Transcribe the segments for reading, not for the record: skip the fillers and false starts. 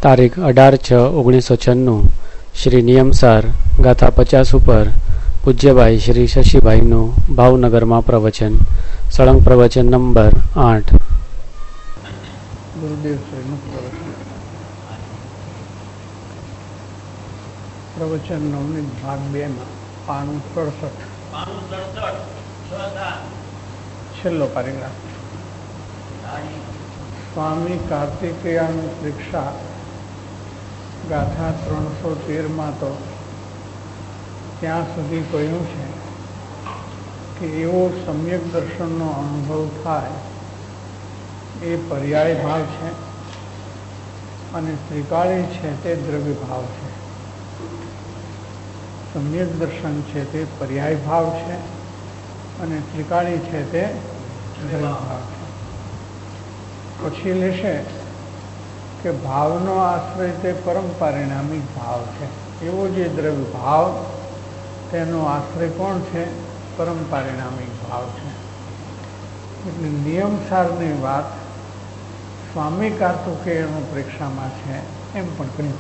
તારીખ 18/6/1996 શ્રી નિયમસાર ગાથા 50 ઉપર પૂજ્યભાઈ શ્રી શશીભાઈનું ભાવનગરમાં પ્રવચન. સળંગ પ્રવચન નંબર 8. ગુરુદેવ પ્રવચન નવની ભાગ 2 માં 67 છેલ્લો પેરેગ્રાફ. સ્વામી કાર્તિકેયાનું પરીક્ષા ગાથા 313 તો ત્યાં સુધી કહ્યું છે કે એવો સમ્યક દર્શનનો અનુભવ થાય એ પર્યાય ભાવ છે અને ત્રિકાળી છે તે દ્રવ્ય ભાવ છે. સમ્યક દર્શન છે તે પર્યાય ભાવ છે અને ત્રિકાળી છે તે દ્રવ્ય ભાવ છે. પછી લેશે કે ભાવનો આશ્રય તે પરમ પારિણામિક ભાવ છે. એવો જે દ્રવ્ય ભાવ તેનો આશ્રય કોણ છે? પરમ પારિણામિક ભાવ છે. એટલે નિયમસારની વાત સ્વામી કાર્તિકેયની પરીક્ષામાં છે એમ પણ કહ્યું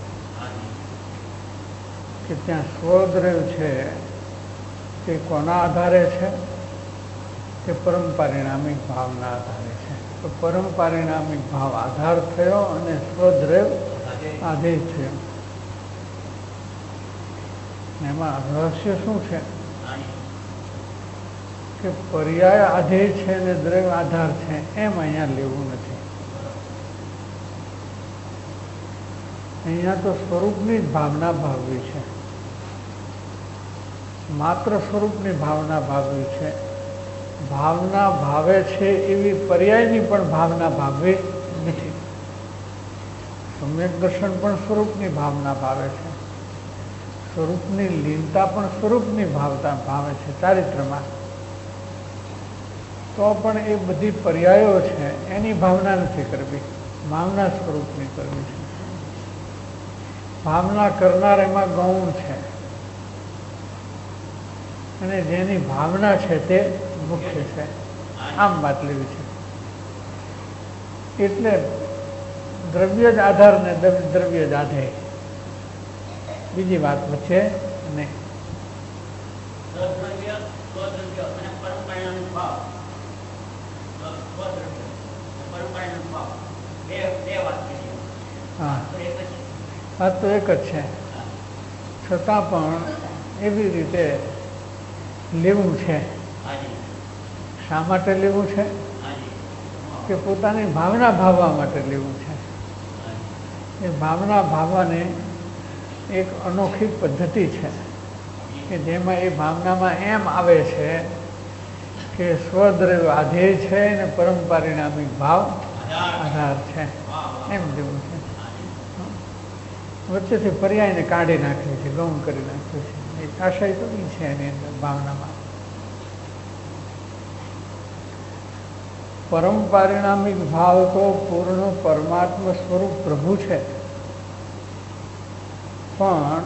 કે ત્યાં સ્વદ્રવ્ય છે તે કોના આધારે છે? તે પરમ પારિણામિક ભાવના આધારે છે. તો પરમ પારિણામિક ભાવ આધાર થયો અને સ્વદ્રવ્ય આધેય થયો. એમાં રહસ્ય શું છે કે પર્યાય આધેય છે અને દ્રવ્ય આધાર છે એમ અહીંયા લેવું નથી. અહીંયા તો સ્વરૂપની જ ભાવના ભાવવી છે, માત્ર સ્વરૂપની ભાવના ભાવવી છે. ભાવના ભાવે છે એવી પર્યાયની પણ ભાવના ભાવવી નથી. સમ્યક દર્શન પણ સ્વરૂપની ભાવના ભાવે છે, સ્વરૂપની લીનતા પણ સ્વરૂપની ભાવતા ભાવે છે ચારિત્રમાં. તો પણ એ બધી પર્યાયો છે એની ભાવના નથી કરવી, ભાવના સ્વરૂપની કરવી છે. ભાવના કરનાર એમાં ગૌણ છે અને જેની ભાવના છે તે મુખ્ય છે. આમ વાત લેવી છે. એટલે દ્રવ્ય જ આધાર ને દ્રવ્ય જ આધેય, બીજી વાત વચ્ચે નહીં. હા તો એક જ છે, છતાં પણ એવી રીતે લેવું છે. શા માટે લેવું છે? કે પોતાની ભાવના ભાવવા માટે લેવું છે. એ ભાવના ભાવવાની એક અનોખી પદ્ધતિ છે કે જેમાં એ ભાવનામાં એમ આવે છે કે સ્વદ્રવ્ય આધેય છે અને પરમ પારિણામિક ભાવ આધાર છે એમ જેવું છે. વચ્ચેથી પર્યાયને કાઢી નાખ્યું છે, ગૌણ કરી નાખ્યું છે. એક આશય તો એ છે એની અંદર ભાવનામાં. પરમ પારિણામિક ભાવ તો પૂર્ણ પરમાત્મા સ્વરૂપ પ્રભુ છે, પણ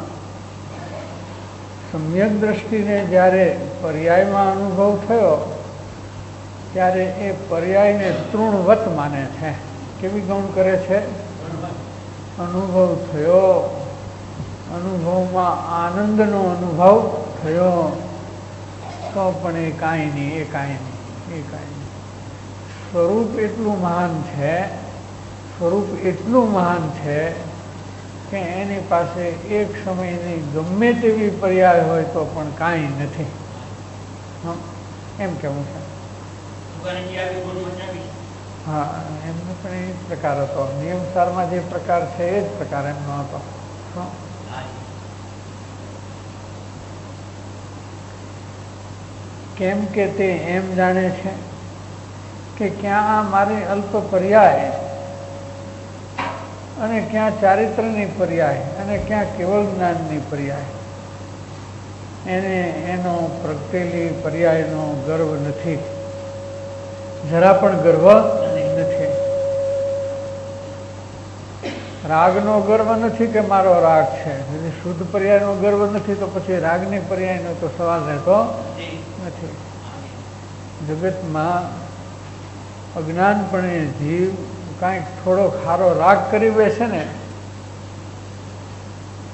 સમ્યક દ્રષ્ટિને જ્યારે પર્યાયમાં અનુભવ થયો ત્યારે એ પર્યાયને તૃણવત માને છે. કેવી ગૌણ કરે છે? અનુભવ થયો, અનુભવમાં આનંદનો અનુભવ થયો, તો પણ એ કાંઈ નહીં, એ કાંઈ નહીં, એ કાંઈ નહીં. સ્વરૂપ એટલું મહાન છે, સ્વરૂપ એટલું મહાન છે કે એની પાસે એક સમયની ગમે તેવી પર્યાય હોય તો પણ કાંઈ નથી. એમ કેવું છે. હા, એમનો પણ એ પ્રકાર હતો. નિયમસારમાં જે પ્રકાર છે એ જ પ્રકાર એમનો હતો. કેમ કે તે એમ જાણે છે કે ક્યાં આ મારી અલ્પ પર્યાય અને ક્યાં ચારિત્રની પર્યાય અને ક્યાં કેવળ જ્ઞાનની પર્યાય. એને એનો પ્રગટેલી પર્યાયનો ગર્વ નથી, જરા પણ ગર્વ નથી. રાગનો ગર્વ નથી કે મારો રાગ છે. যদি શુદ્ધ પર્યાયનો ગર્વ નથી તો પછી રાગની પર્યાયનો તો સવાલ રહેતો નથી. જગતમાં અજ્ઞાનપણે જીવ કાંઈક થોડો ખારો રાગ કરી બેસે ને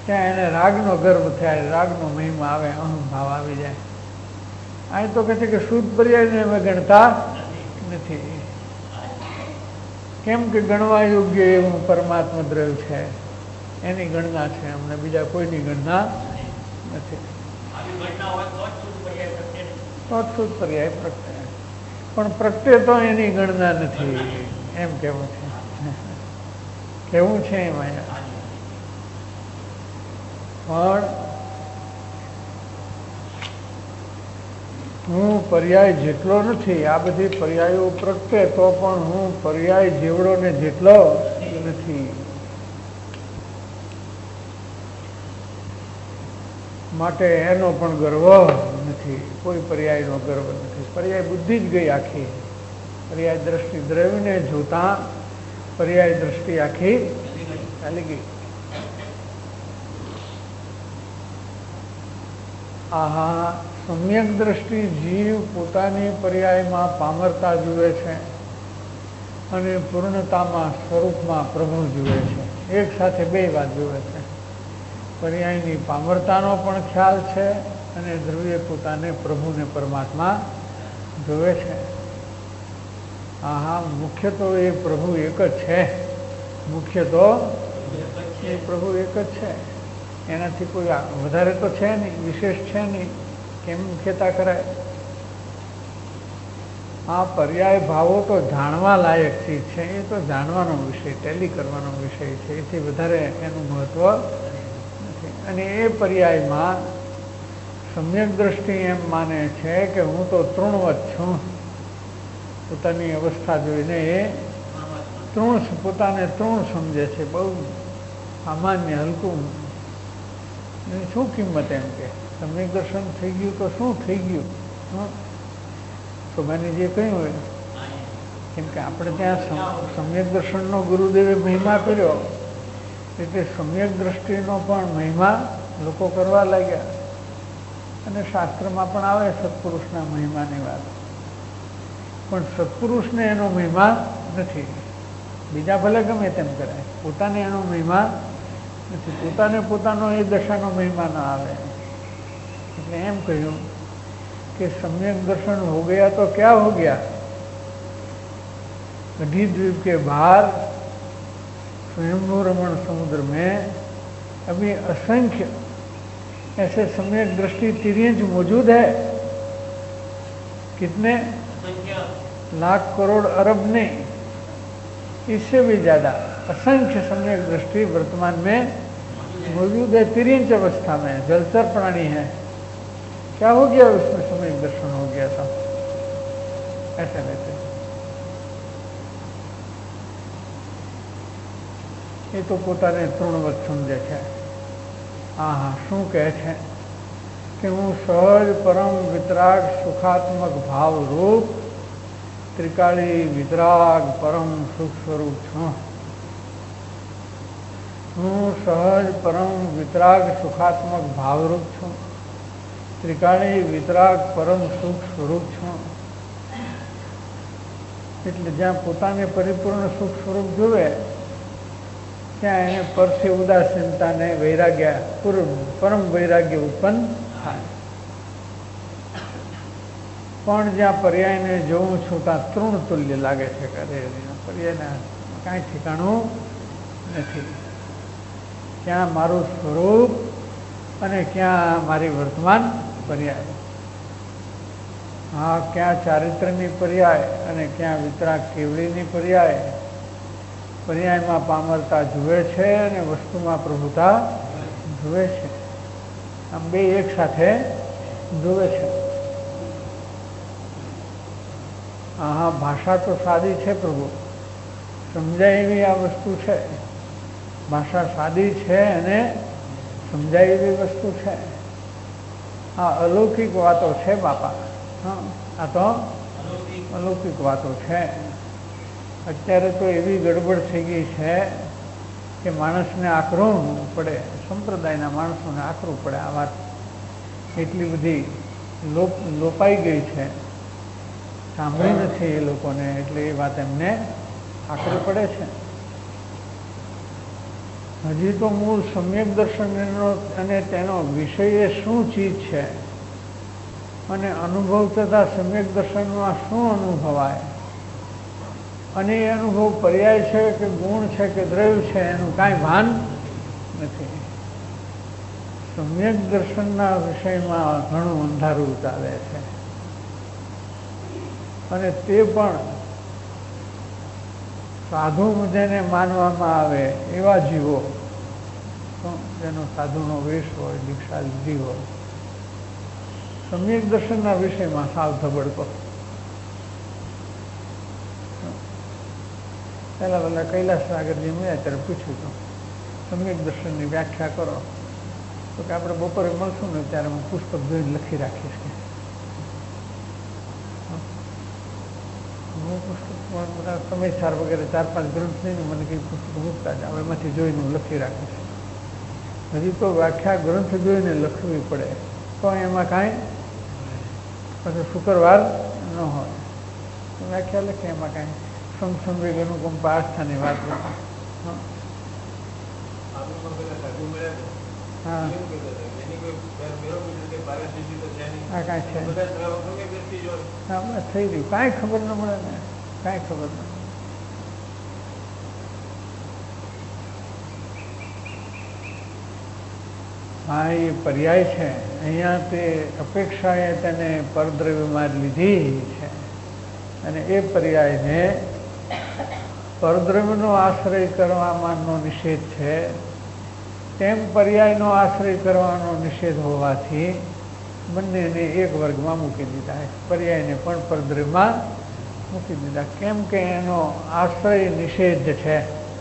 ત્યાં એને રાગનો ગર્વ થાય, રાગનો મહિમા આવે, અહંભાવ આવી જાય. અહીં તો કહે છે કે શુદ્ધ પર્યાયને અમે ગણતા નથી. કેમ કે ગણવા યોગ્ય એવું પરમાત્મા દ્રવ્ય છે, એની ગણના છે, અમને બીજા કોઈની ગણના નથી. તો જ શુદ્ધ પર્યાય પ્રગટે, પણ પ્રગટે તો એની ગણના નથી, એમ કેવું છે. કેવું છે એમાં. પણ હું પર્યાય જેટલો નથી, આ બધી પર્યાયો પ્રગટે તો પણ હું પર્યાય જેવડો ને જેટલો નથી. માટે એનો પણ ગર્વ નથી, કોઈ પર્યાયનો ગર્વ નથી. પર્યાય બુદ્ધિ જ ગઈ આખી. પર્યાય દ્રષ્ટિ દ્રવ્યને જોતા પર્યાય દ્રષ્ટિ આખી ચાલી ગઈ. આહા, સમ્યક દ્રષ્ટિ જીવ પોતાની પર્યાયમાં પામરતા જુએ છે અને પૂર્ણતામાં સ્વરૂપમાં પ્રભુ જુએ છે. એક સાથે બે વાત જુએ છે. પર્યાયની પામરતાનો પણ ખ્યાલ છે અને દ્રવ્ય પોતાને પ્રભુને પરમાત્મા જુએ છે. આહા, મુખ્ય તો એ પ્રભુ એક જ છે. મુખ્ય તો એ પ્રભુ એક જ છે. એનાથી કોઈ વધારે તો છે નહીં, વિશેષ છે નહીં. કેમ મુખ્યતા કરાય? આ પર્યાય ભાવો તો જાણવા લાયક ચીજ છે, એ તો જાણવાનો વિષય, ટેલી કરવાનો વિષય છે. એથી વધારે એનું મહત્વ નથી. અને એ પર્યાયમાં સમ્યક દ્રષ્ટિ એમ માને છે કે હું તો તૃણવત છું. પોતાની અવસ્થા જોઈને એ પોતાને તૃણ સમજે છે. બહુ સામાન્ય, હલકું. એની શું કિંમત? એમ કે સમ્યક દર્શન થઈ ગયું તો શું થઈ ગયું? શોભાની જે કહ્યું હોય, કેમ કે આપણે ત્યાં સમ્યક દર્શનનો ગુરુદેવે મહિમા કર્યો, એટલે સમ્યક દ્રષ્ટિનો પણ મહિમા લોકો કરવા લાગ્યા. અને શાસ્ત્રમાં પણ આવે સત્પુરુષના મહિમાની વાત. પણ સત્પુરુષને એનો મહિમા નથી. બીજા ભલે ગમે તેમ કરાય, પોતાને એનો મહિમા નથી. પોતાને પોતાનો એ દશાનો મહિમા ન આવે. એટલે એમ કહ્યું कि सम्यक दर्शन हो गया तो क्या हो गया? अधिद्वीप के बाहर स्वयंभू रमण समुद्र में अभी असंख्य ऐसे सम्यक दृष्टि तिर्यंज मौजूद है. कितने लाख करोड़ अरब नहीं, इससे भी ज़्यादा असंख्य सम्यक दृष्टि वर्तमान में मौजूद है. तिर्यंज अवस्था में जलचर प्राणी है. क्या हो गया? उसमें सम्यक दर्शन हो गया था. ऐसे रहते એ તો પોતાને તૃણવત સમજે છે. હા હા, શું કહે છે કે હું સહજ પરમ વિતરાગ સુખાત્મક ભાવ રૂપ ત્રિકાળી વિતરાગ પરમ સુખ સ્વરૂપ છું. હું સહજ પરમ વિતરાગ સુખાત્મક ભાવરૂપ છું. ત્રિકાળી વિતરાગ પરમ સુખ સ્વરૂપ છું. એટલે જ્યાં પોતાને પરિપૂર્ણ સુખ સ્વરૂપ જોવે ત્યાં એને પરથી ઉદાસીનતાને વૈરાગ્ય, પરમ વૈરાગ્ય ઉત્પન્ન થાય. પણ જ્યાં પર્યાયને જોઉં છું ત્યાં તૃણ તુલ્ય લાગે છે કે અરે પર્યાયને કાંઈ ઠેકાણું નથી. ક્યાં મારું સ્વરૂપ અને ક્યાં મારી વર્તમાન પર્યાય. હા, ક્યાં ચારિત્ર્યની પર્યાય અને ક્યાં વિતરાગ કેવડીની પર્યાય. પર્યાયમાં પામરતા જુએ છે અને વસ્તુમાં પ્રભુતા જુએ છે. આમ બે એક સાથે જુએ છે. હા, ભાષા તો સાદી છે પ્રભુ, સમજાય એવી આ વસ્તુ છે. ભાષા સાદી છે અને સમજાય એવી વસ્તુ છે. આ અલૌકિક વાતો છે બાપા. હા, આ તો અલૌકિક વાતો છે. અત્યારે તો એવી ગડબડ થઈ ગઈ છે કે માણસને આકરવું પડે, સંપ્રદાયના માણસોને આકરવું પડે. આ વાત એટલી બધી લોપાઈ ગઈ છે, સાંભળી નથી એ લોકોને, એટલે એ વાત એમને આકરવી પડે છે. હજી તો મૂળ સમ્યક દર્શનનો અને તેનો વિષય શું ચીજ છે અને અનુભવ તથા સમ્યક દર્શનમાં શું અનુભવાય અને એ અનુભવ પર્યાય છે કે ગુણ છે કે દ્રવ્ય છે એનું કાંઈ ભાન નથી. સમ્યક દર્શનના વિષયમાં ઘણું અંધારું ચાલે છે અને તે પણ સાધુ જેને માનવામાં આવે એવા જીવો, જેનો સાધુનો વેશ હોય, દીક્ષા લીધી હોય, સમ્યક દર્શનના વિષયમાં સાવ ધબડકો. પહેલાં કૈલાસ સાગરજી મળ્યા ત્યારે પૂછ્યું હતું સમ્યક દર્શનની વ્યાખ્યા કરો, તો કે આપણે બપોરે મળશું ને ત્યારે હું પુસ્તક જોઈને લખી રાખીશ કે હું પુસ્તક બધા સમયસાર વગેરે 4-5 ગ્રંથ લઈને મને કંઈ પુસ્તક મૂકતા જ હવે એમાંથી જોઈને હું લખી રાખીશ. હજી તો વ્યાખ્યા ગ્રંથ જોઈને લખવી પડે તો એમાં કાંઈ પછી શુક્રવાર ન હોય વ્યાખ્યા લખે એમાં કાંઈ સંવેગ અનુકંપા આસ્થાની વાત નથી. હા હા કાંઈ છે હા બસ થઈ ગયું, કાંઈ ખબર ન મળે ને, કાંઈ ખબર ન. હા એ પર્યાય છે. અહીંયા તે અપેક્ષાએ તેને પરદ્રવ્યમાં લીધી છે અને એ પર્યાયને પરદ્રવ્યનો આશ્રય કરવાનો નિષેધ છે, તેમ પર્યાયનો આશ્રય કરવાનો નિષેધ હોવાથી બંનેને એક વર્ગમાં મૂકી દીધા. પર્યાયને પણ પરદ્રવ્યમાં મૂકી દીધા. કેમ કે એનો આશ્રય નિષેધ છે,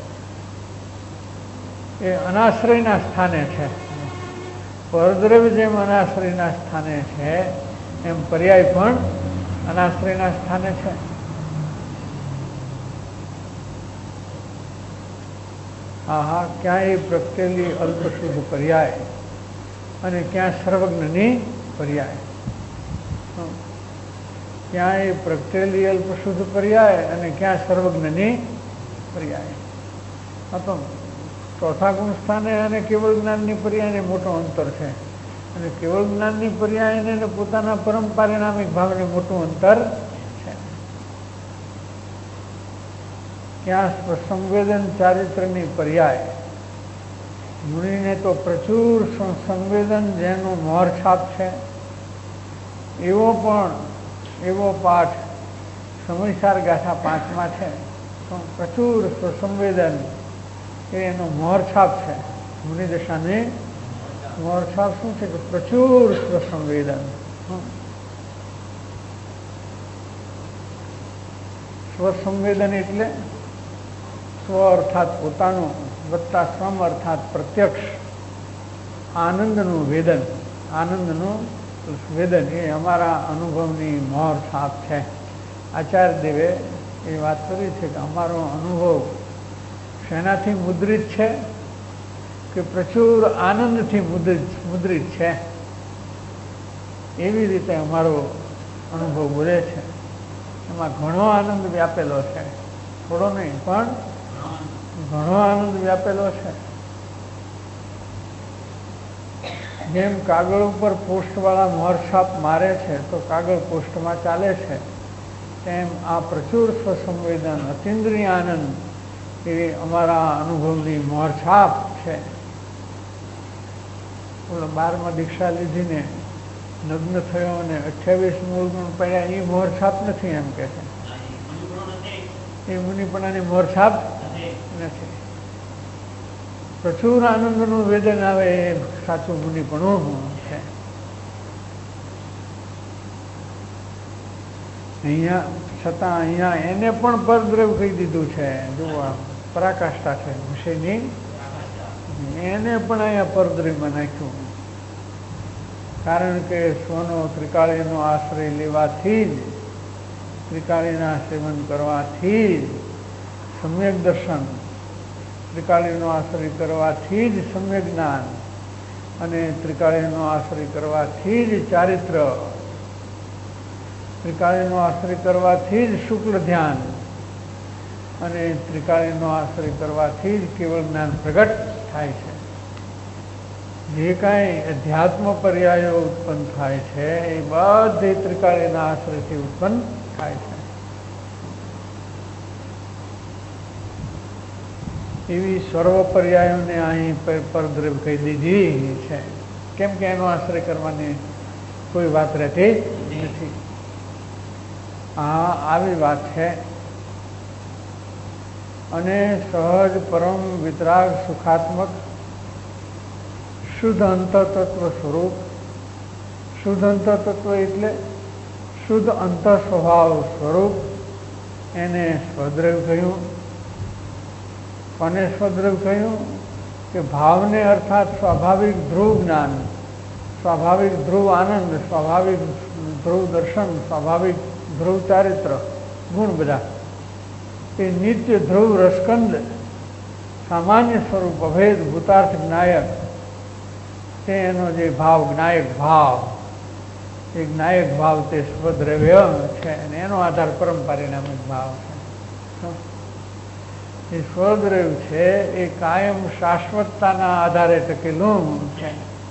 એ અનાશ્રયના સ્થાને છે. પરદ્રવ્ય જેમ અનાશ્રયના સ્થાને છે એમ પર્યાય પણ અનાશ્રયના સ્થાને છે. હા ક્યાંય પ્રગટેલી અલ્પશુદ્ધ પર્યાય અને ક્યાં સર્વજ્ઞની પર્યાય. ક્યાંય પ્રગટેલી અલ્પશુદ્ધ પર્યાય અને ક્યાં સર્વજ્ઞની પર્યાય. તો ચોથા ગુણ સ્થાને અને કેવળ જ્ઞાનની પર્યાયને મોટો અંતર છે અને કેવળ જ્ઞાનની પર્યાયને પોતાના પરમ પારિણામિક ભાવને મોટું અંતર છે. ક્યાં સંવેદન ચારિત્રની પર્યાય. મુનિને તો પ્રચુર સંવેદન જેનું મોહર છાપ છે એવો પાઠ સમયસાર ગાથા 5માં છે. પ્રચુર સંવેદન એનો મોહર છાપ છે. મુનિ દશાની મોહર છાપ શું છે કે પ્રચુર સ્વસંવેદન. સ્વસંવેદન એટલે સ્વ અર્થાત પોતાનું વત્તા સ્વમ અર્થાત પ્રત્યક્ષ આનંદનું વેદન. આનંદનું વેદન એ અમારા અનુભવની મોહર છાપ છે. આચાર્ય દેવે એ વાત કરી છે કે અમારો અનુભવ શેનાથી મુદ્રિત છે કે પ્રચુર આનંદથી મુદ્રિત છે. એવી રીતે અમારો અનુભવ બોલે છે. એમાં ઘણો આનંદ વ્યાપેલો છે, થોડો નહીં પણ ઘણો આનંદ વ્યાપેલો છે. જેમ કાગળ ઉપર પોસ્ટવાળા મોહરછાપ મારે છે તો કાગળ પોસ્ટમાં ચાલે છે, તેમ આ પ્રચુર સ્વસંવેદન અતિન્દ્રિય આનંદ એ અમારા અનુભવની મોહરછાપ છે. બોલો 12માં દીક્ષા લીધીને નગ્ન થયો અને 28 મૂળ ગુણ પડ્યા એ મોહરછાપ નથી એમ કે છે. એ મુનિપણાની મોહરછાપ નથી. પ્રચુર આનંદનું વેદન આવે એ સાચું મુનિપણું છે. અહીંયા છતાં અહીંયા એને પણ પરદ્રવ્ય કહી દીધું છે. જો આ પરાકાષ્ઠા છે વિષયની, એને પણ અહીંયા પરદ્રવ્યમાં નાખ્યું. કારણ કે સ્વનો ત્રિકાળીનો આશ્રય લેવાથી જ, ત્રિકાળીના સેવન કરવાથી જ સમ્યક દર્શન, ત્રિકાળીનો આશ્રય કરવાથી જ સમ્યક જ્ઞાન અને ત્રિકાળીનો આશ્રય કરવાથી જ ચારિત્ર, ત્રિકાળીનો આશ્રય કરવાથી જ શુક્લ ધ્યાન અને ત્રિકાળીનો આશ્રય કરવાથી જ કેવળ જ્ઞાન પ્રગટ થાય છે. જે કાંઈ અધ્યાત્મ પર્યાયો ઉત્પન્ન થાય છે એ બધી ત્રિકાળીના આશ્રયથી ઉત્પન્ન થાય છે. એવી સર્વ પર્યાયોને અહીં પરદ્રવ કહી દીધી છે, કેમ કે એનો આશ્રય કરવાની કોઈ વાત રહેતી નથી. આવી વાત છે. અને સહજ પરમ વિતરાગ સુખાત્મક શુદ્ધ અંતતત્વ સ્વરૂપ. શુદ્ધ અંતતત્વ એટલે શુદ્ધ અંત સ્વભાવ સ્વરૂપ, એને સ્વદ્રવ કહ્યું. કોને સ્વદ્રવ કહ્યું? કે ભાવને અર્થાત સ્વાભાવિક ધ્રુવ જ્ઞાન, સ્વાભાવિક ધ્રુવ આનંદ, સ્વાભાવિક ધ્રુવ દર્શન, સ્વાભાવિક ધ્રુવ ચારિત્ર ગુણ બધા એ નિત્ય ધ્રુવ રસકંદ સામાન્ય સ્વરૂપ અભેદ ભૂતાર્થ જ્ઞાયક તે એનો જે ભાવ જ્ઞાયક ભાવ, એ જ્ઞાયક ભાવ તે સ્વદ્રવ્ય છે અને એનો આધાર પરમ પારિણામિક ભાવ છે. એ સ્વદ્રવ્ય છે એ કાયમ શાશ્વતતાના આધારે ટકેલું છે.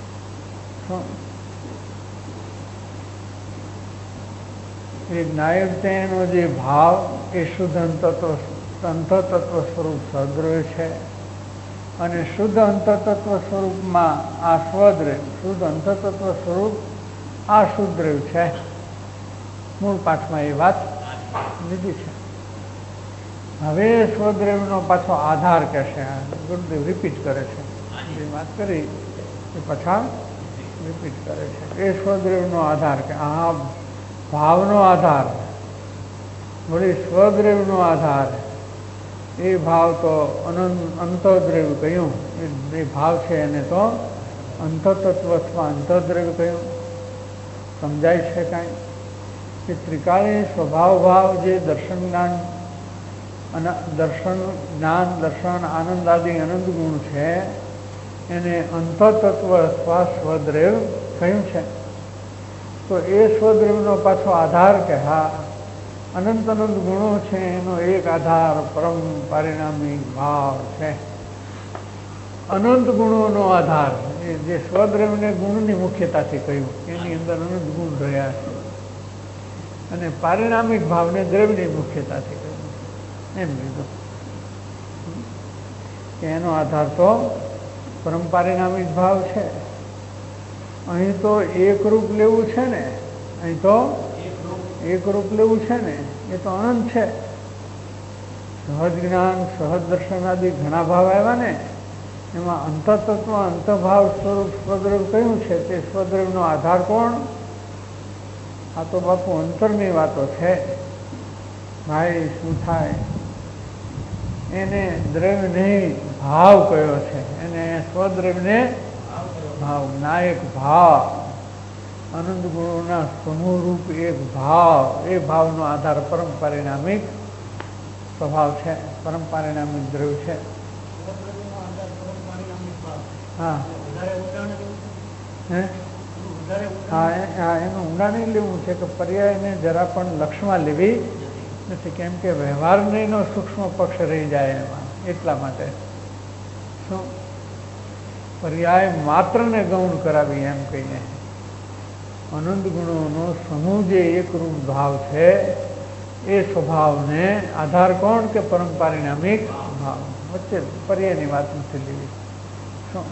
એ જ્ઞાયકતાનો જે ભાવ એ શુદ્ધ અંતતત્વ સ્વરૂપ સ્વદ્રવ્ય છે. અને શુદ્ધ અંતતત્વ સ્વરૂપમાં આ સ્વદ્રવ્ય, શુદ્ધ અંતતત્વ સ્વરૂપ આ શુદ્રવ્ય છે. મૂળ પાઠમાં એ વાત લીધી છે. હવે સ્વદ્રવ્યનો પાછો આધાર કહેશે. ગુરુદેવ રિપીટ કરે છે, જે વાત કરી એ પાછા રિપીટ કરે છે. એ સ્વદ્રવ્યનો આધાર કે આ ભાવનો આધાર, વળી સ્વદ્રવ્યનો આધાર, એ ભાવ તો અંતદ્રવ્ય કહ્યું. એ ભાવ છે એને તો અંતતત્વ અથવા અંતદ્રવ્ય કહ્યું. સમજાય છે કાંઈ? કે ત્રિકાળી સ્વભાવ ભાવ જે દર્શન જ્ઞાન અને દર્શન જ્ઞાન દર્શન આનંદ આદિ અનંત ગુણ છે એને અંતતત્વ અથવા સ્વદ્રવ્ય કહ્યું છે. તો એ સ્વદ્રવ્યનો પાછો આધાર કે હા અનંત અનંત ગુણો છે એનો એક આધાર પરમ પારિણામિક ભાવ છે. અનંત ગુણોનો આધાર એ જે સ્વદ્રવ્યને ગુણની મુખ્યતાથી કહ્યું, એની અંદર અનંત ગુણ રહ્યા છે. અને પારિણામિક ભાવને દ્રવ્યની મુખ્યતાથી કહ્યું એમ લીધું કે એનો આધાર તો પરમ પારિણામિક ભાવ છે. અહીં તો એકરૂપ લેવું છે ને, અહીં તો એકરૂપ લેવું છે ને, એ તો અનંત છે. સહજ જ્ઞાન સહજ દર્શન આદિ ઘણા ભાવ આવ્યા ને, એમાં અંતતત્વ અંતભાવ સ્વરૂપ સ્વદ્રવ્ય કયું છે તે સ્વદ્રવ્યનો આધાર કોણ? આ તો બાપુ અંતરની વાતો છે. ભાઈ શું થાય એને દ્રવ્ય નહીં ભાવ કયો છે, એને સ્વદ્રવ્યને ભાવ જ્ઞાયક ભાવ આનંદ ગુણોના સમૂહરૂપ એક ભાવ, એ ભાવનો આધાર પરમ પારિણામિક સ્વભાવ છે, પરમ પારિણામિક દ્રવ્ય છે. હા એનું ઊંડાણ લેવું છે કે પર્યાયને જરા પણ લક્ષમાં લેવી નથી, કેમ કે વ્યવહારનો સૂક્ષ્મ પક્ષ રહી જાય એમાં. એટલા માટે શું પર્યાય માત્રને ગૌણ કરાવી એમ કહીને અનંત ગુણોનો સમૂહ જે એકરૂપ ભાવ છે એ સ્વભાવને આધાર કોણ? કે પરમ પારિણામિક ભાવ. વચ્ચે પર્યાયની વાત નથી લેવી. શું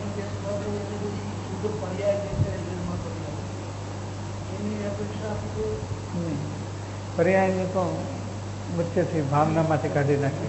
પર્યાયને તો વચ્ચેથી ભાવનામાંથી કાઢી નાખી.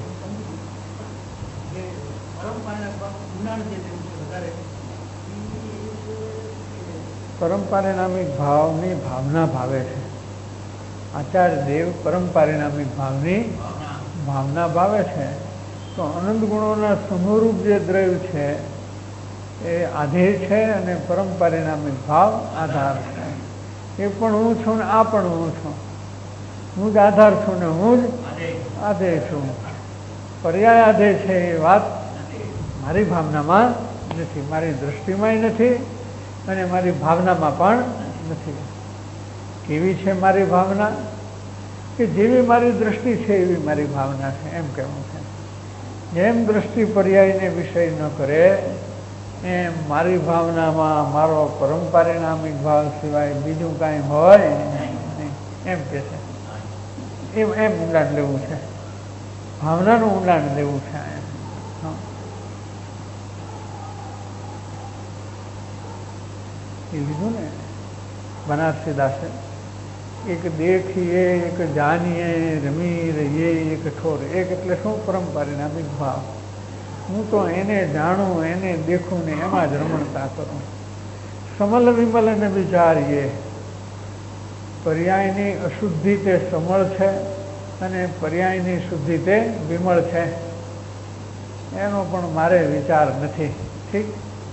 પરમ પારિણામિક ભાવની ભાવના ભાવે છે. આચાર્ય દેવ પરમ પારિણામિક ભાવની ભાવના ભાવે છે. તો અનંત ગુણોના સમૂહરૂપ જે દ્રવ્ય છે એ આધેય છે અને પરમ પારિણામિક ભાવ આધાર છે. એ પણ હું છું ને આ પણ હું છું. હું જ આધાર છું ને હું જ આધેય છું. પર્યાય આધેય છે એ વાત મારી ભાવનામાં નથી, મારી દૃષ્ટિમાંય નથી અને મારી ભાવનામાં પણ નથી. કેવી છે મારી ભાવના? કે જેવી મારી દૃષ્ટિ છે એવી મારી ભાવના છે એમ કહેવું છે. જેમ દ્રષ્ટિ પર્યાયને વિષય ન કરે એમ મારી ભાવનામાં મારો પરમ પારિણામિક ભાવ સિવાય બીજું કાંઈ હોય નહીં એમ કે છે. એમ ઊંડાણ લેવું છે, ભાવનાનું ઊંડાણ લેવું છે. એ લીધું ને બનારસી દાસે, એક દેખીએ એક જાનીએ રમી રહીએ એક ઠોર. એક એટલે શું? પરમ પારિણામિક ભાવ. હું તો એને જાણું, એને દેખું ને એમાં જ રમણતા કરું. સમલ વિમલ ને વિચારીએ. પર્યાયની અશુદ્ધિ તે સમળ છે અને પર્યાયની શુદ્ધિ તે વિમળ છે. એનો પણ મારે વિચાર નથી. ઠીક,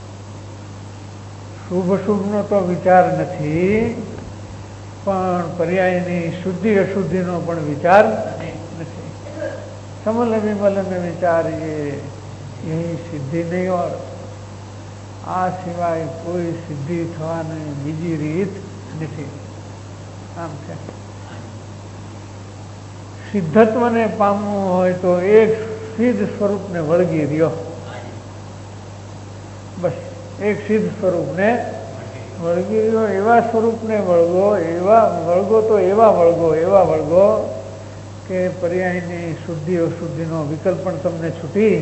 શુભ શુભનો તો વિચાર નથી, પણ પર્યાયની શુદ્ધિ અશુદ્ધિનો પણ વિચાર નથી. સમલ વિમલ ને વિચારીએ यही सिद्धि नहीं और आ सिवाय कोई सिद्धि थवानी बीजी રીત નથી. આમ છે. સિદ્ધત્વને પામવું હોય તો એક સિદ્ધ સ્વરૂપને વળગી રહ્યો. બસ એક સિદ્ધ સ્વરૂપને વળગી રહ્યો. એવા સ્વરૂપને વળગો, એવા વળગો કે પર્યાયની શુદ્ધિ અશુદ્ધિનો વિકલ્પ પણ તમને છૂટી.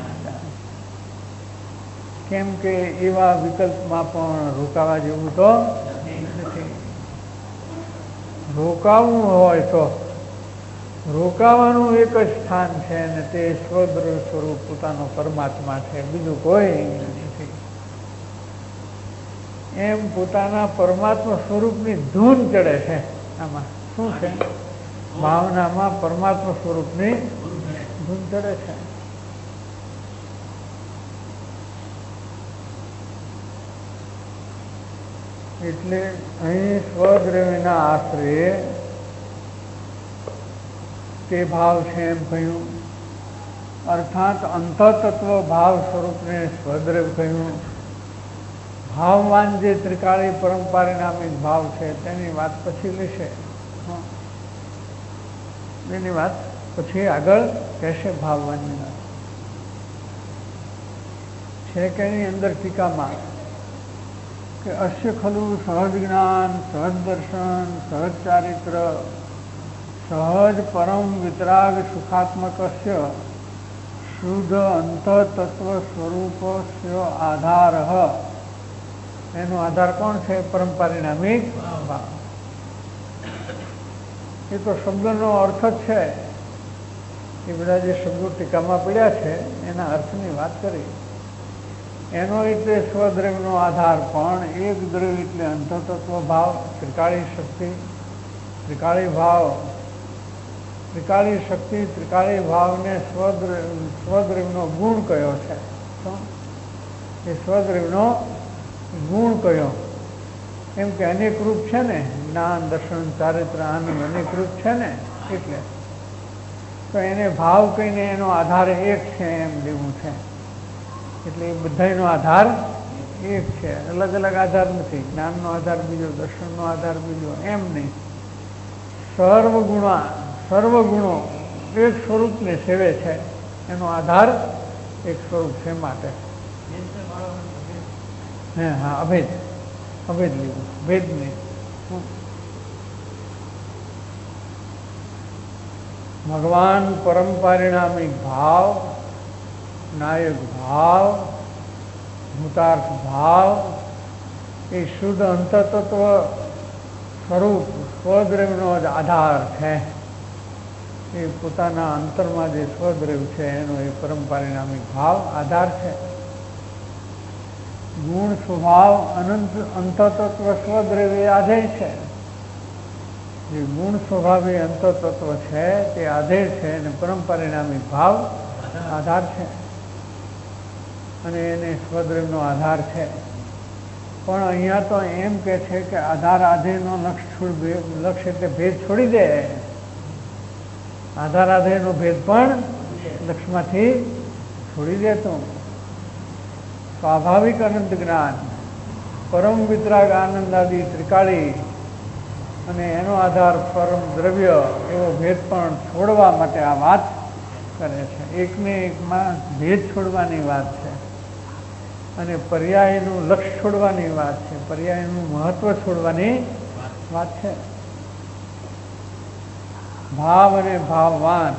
કેમ કે એવા વિકલ્પમાં પણ રોકાવા જેવું તો નથી. રોકાવું હોય તો રોકાવાનું એક જ સ્થાન છે અને તે સ્વદ્રવ્ય સ્વરૂપ પોતાનો પરમાત્મા છે, બીજું કોઈ નથી. એમ પોતાના પરમાત્મા સ્વરૂપની ધૂન ચડે છે. આમાં શું છે? ભાવનામાં પરમાત્મા સ્વરૂપની ધૂન ચડે છે. એટલે અહીં સ્વદ્રવ્યના આશ્રય તે ભાવ છે એમ કહ્યું. અર્થાત અંતતત્વ ભાવ સ્વરૂપને સ્વદ્રવ્ય કહ્યું. ભાવવાન જે ત્રિકાળી પરમ પારિણામિક ભાવ છે તેની વાત પછી લેશે. એની વાત પછી આગળ કહેશે. ભાવવાનની વાત છે કે એની અંદર ટીકામાં કે અસ્ય ખલુ સહજ જ્ઞાન, સહજ દર્શન, સહજ ચારિત્ર, સહજ પરમ વિતરાગ સુખાત્મકસ્ય શુદ્ધ અંતતત્વ સ્વરૂપસ્ય આધાર. એનો આધાર કોણ છે? પરમ પારિણામિક ભાવ. એ તો શબ્દનો અર્થ જ છે. એ બધા જે શબ્દો ટીકામાં પડ્યા છે એના અર્થની વાત કરી. એનો એટલે સ્વદ્રવ્યનો આધાર પણ એક દ્રવ્ય એટલે અંતતત્વ ભાવ, ત્રિકાળી શક્તિ, ત્રિકાળી ભાવ, ત્રિકાળી શક્તિ, ત્રિકાળી ભાવને સ્વદ્રવ્યનો ગુણ કયો છે. એ સ્વદ્રવ્યનો ગુણ કયો? એમ કે અનેક રૂપ છે ને, જ્ઞાન, દર્શન, ચારિત્ર, આનંદ અનેક રૂપ છે ને, એટલે તો એને ભાવ કહીને એનો આધાર એક છે એમ લેવું છે. એટલે એ બધાનો આધાર એક છે, અલગ અલગ આધાર નથી. જ્ઞાનનો આધાર બીજો, દર્શનનો આધાર બીજો, એમ નહીં. સર્વગુણો એક સ્વરૂપને સેવે છે, એનો આધાર એક સ્વરૂપ છે. માટે હા, અભેદ લેવું, ભેદ નહીં. ભગવાન પરમ પારિણામિક ભાવ, નાયક ભાવ, ભૂતાર્થ ભાવ એ શુદ્ધ અંતતત્વ સ્વરૂપ સ્વદ્રવ્યનો જ આધાર છે. એ પોતાના અંતરમાં જે સ્વદ્રવ્ય છે એનો એ પરમ પારિણામિક ભાવ આધાર છે. ગુણ સ્વભાવ અનંત અંતતત્વ સ્વદ્રવ્ય આધેય છે. જે ગુણ સ્વભાવી અંતતત્વ છે તે આધેય છે અને પરમ પારિણામિક ભાવ આધાર છે. અને એને સ્વદ્રવ્યનો આધાર છે. પણ અહીંયા તો એમ કે છે કે આધાર આધેયનો લક્ષ્ય એટલે ભેદ છોડી દે. આધાર આધેયનો ભેદ પણ લક્ષ્યમાંથી છોડી દેતો. સ્વાભાવિક અનંત જ્ઞાન, પરમ વિતરાગ આનંદ આદિ ત્રિકાળી અને એનો આધાર પરમ દ્રવ્ય એવો ભેદ પણ છોડવા માટે આ વાત કરે છે. એકને એકમાં ભેદ છોડવાની વાત છે અને પર્યાયનું લક્ષ્ય છોડવાની વાત છે, પર્યાયનું મહત્વ છોડવાની વાત છે. ભાવ અને ભાવવાન,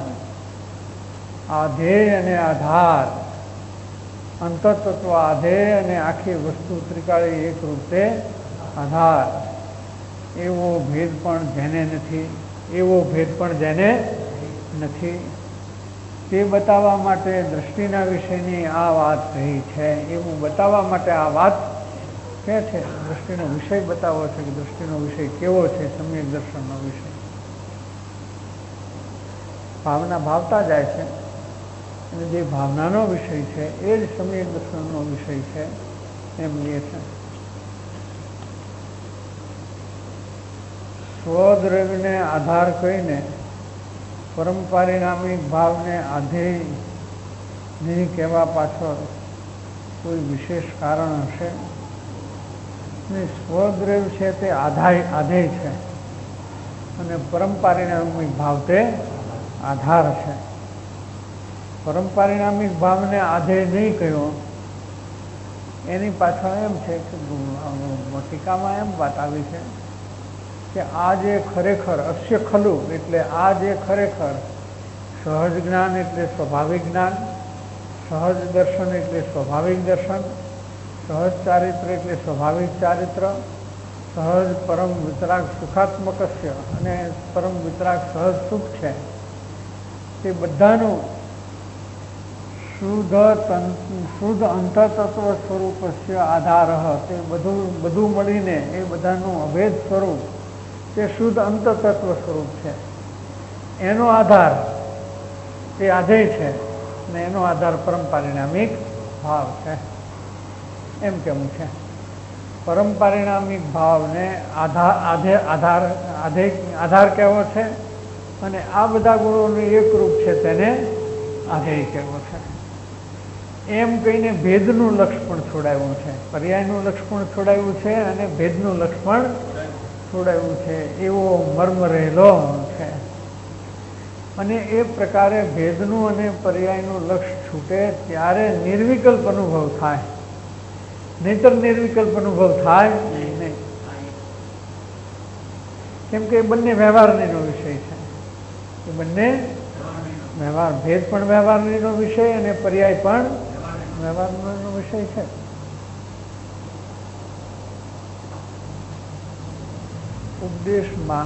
આધેય અને આધાર, અંતતત્વ આધેય અને આખી વસ્તુ ત્રિકાળી એક રૂપે આધાર, એવો ભેદ પણ જેને નથી, એવો ભેદ પણ જેને નથી, તે બતાવવા માટે દ્રષ્ટિના વિષયની આ વાત રહી છે. એવું બતાવવા માટે આ વાત કે છે, દ્રષ્ટિનો વિષય બતાવો છે કે દ્રષ્ટિનો વિષય કેવો છે, સમ્યક દર્શનનો વિષય. ભાવના ભાવતા જાય છે અને જે ભાવનાનો વિષય છે એ જ સમ્યક દર્શનનો વિષય છે એમ લે છે. સ્વદ્રવ્યને આધાર કહીને પરમ પારિણામિક ભાવને આધેય નહીં કહેવા પાછળ કોઈ વિશેષ કારણ હશે? સ્વદ્રવ્ય છે તે આધેય છે અને પરમ પારિણામિક ભાવ તે આધાર છે. પરમ પારિણામિક ભાવને આધેય નહીં કહ્યો એની પાછળ એમ છે કે ટીકામાં એમ વાત આવી છે કે આ જે ખરેખર અસ્ય ખલું એટલે આ જે ખરેખર સહજ જ્ઞાન એટલે સ્વાભાવિક જ્ઞાન, સહજ દર્શન એટલે સ્વાભાવિક દર્શન, સહજ ચારિત્ર એટલે સ્વાભાવિક ચારિત્ર, સહજ પરમ વિતરાગ સુખાત્મકસ્ય અને પરમ વિતરાગ સહજ સુખ છે, તે બધાનું શુદ્ધ અંતતત્વ સ્વરૂપસ્ય આધાર, તે બધું મળીને એ બધાનું અભેદ સ્વરૂપ તે શુદ્ધ અંતતત્વ સ્વરૂપ છે. એનો આધાર તે આધેય છે અને એનો આધાર પરમ પારિણામિક ભાવ છે એમ કેવું છે. પરમ પારિણામિક ભાવને આધાર કહેવો છે અને આ બધા ગુણોનું એક રૂપ છે તેને આધેય કહેવો છે. એમ કહીને ભેદનું લક્ષ પણ છોડાયું છે, પર્યાયનું લક્ષ પણ છોડાયું છે અને ભેદનું લક્ષ પણ છોડાયું છે. એવો મર્મ રહેલો છે અને એ પ્રકારે ભેદનું અને પર્યાયનું લક્ષ છૂટે ત્યારે નિર્વિકલ્પ અનુભવ થાય, નહીતર નિર્વિકલ્પ અનુભવ થાય નહીં. કેમ કે એ બંને વ્યવહારનો વિષય છે. એ બંને વ્યવહાર, ભેદ પણ વ્યવહારનો વિષય અને પર્યાય પણ વ્યવહારનો વિષય છે. ઉપદેશમાં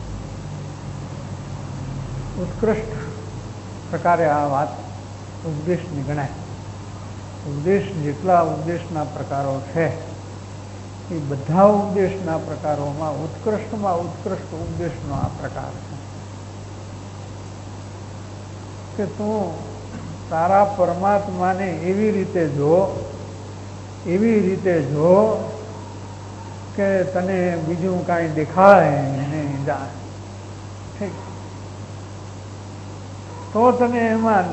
ઉત્કૃષ્ટ પ્રકારે આ વાત ઉપદેશની ગણાય. ઉપદેશ જેટલા ઉપદેશના પ્રકારો છે એ બધા ઉપદેશના પ્રકારોમાં ઉત્કૃષ્ટમાં ઉત્કૃષ્ટ ઉપદેશનો આ પ્રકાર છે કે તું તારા પરમાત્માને એવી રીતે જો કે તને બીજું કાંઈ દેખાય નહીં જાય. ઠીક, તો તને એમાં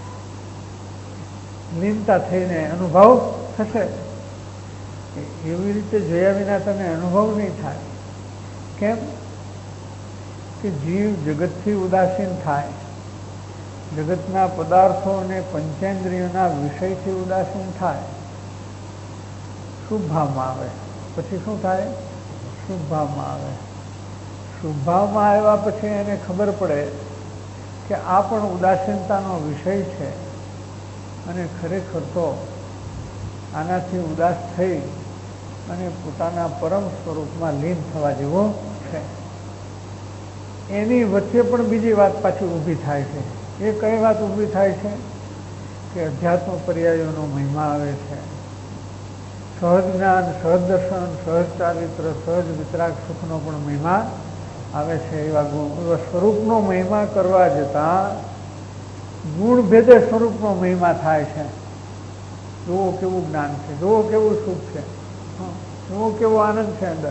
લીનતા થઈને અનુભવ થશે. એવી રીતે જોયા વિના તને અનુભવ નહીં થાય. કેમ કે જીવ જગતથી ઉદાસીન થાય, જગતના પદાર્થો અને પંચેન્દ્રિયોના વિષયથી ઉદાસીન થાય, શુભ ભાવમાં આવે. પછી શું થાય? શુભ ભાવમાં આવે. શુભ ભાવમાં આવ્યા પછી એને ખબર પડે કે આ પણ ઉદાસીનતાનો વિષય છે અને ખરેખર તો આનાથી ઉદાસ થઈ અને પોતાના પરમ સ્વરૂપમાં લીન થવા જેવો છે. એની વચ્ચે પણ બીજી વાત પાછી ઊભી થાય છે. એ કઈ વાત ઊભી થાય છે કે અધ્યાત્મ પર્યાયોનો મહિમા આવે છે. સહજ જ્ઞાન, સહજ દર્શન, સહજ ચારિત્ર, સહજ વિતરાગ સુખનો પણ મહિમા આવે છે. એવા સ્વરૂપનો મહિમા કરવા જતાં ગુણ ભેદે સ્વરૂપનો મહિમા થાય છે. જુઓ કેવું જ્ઞાન છે, જુઓ કેવું સુખ છે, જુઓ કેવો આનંદ છે અંદર.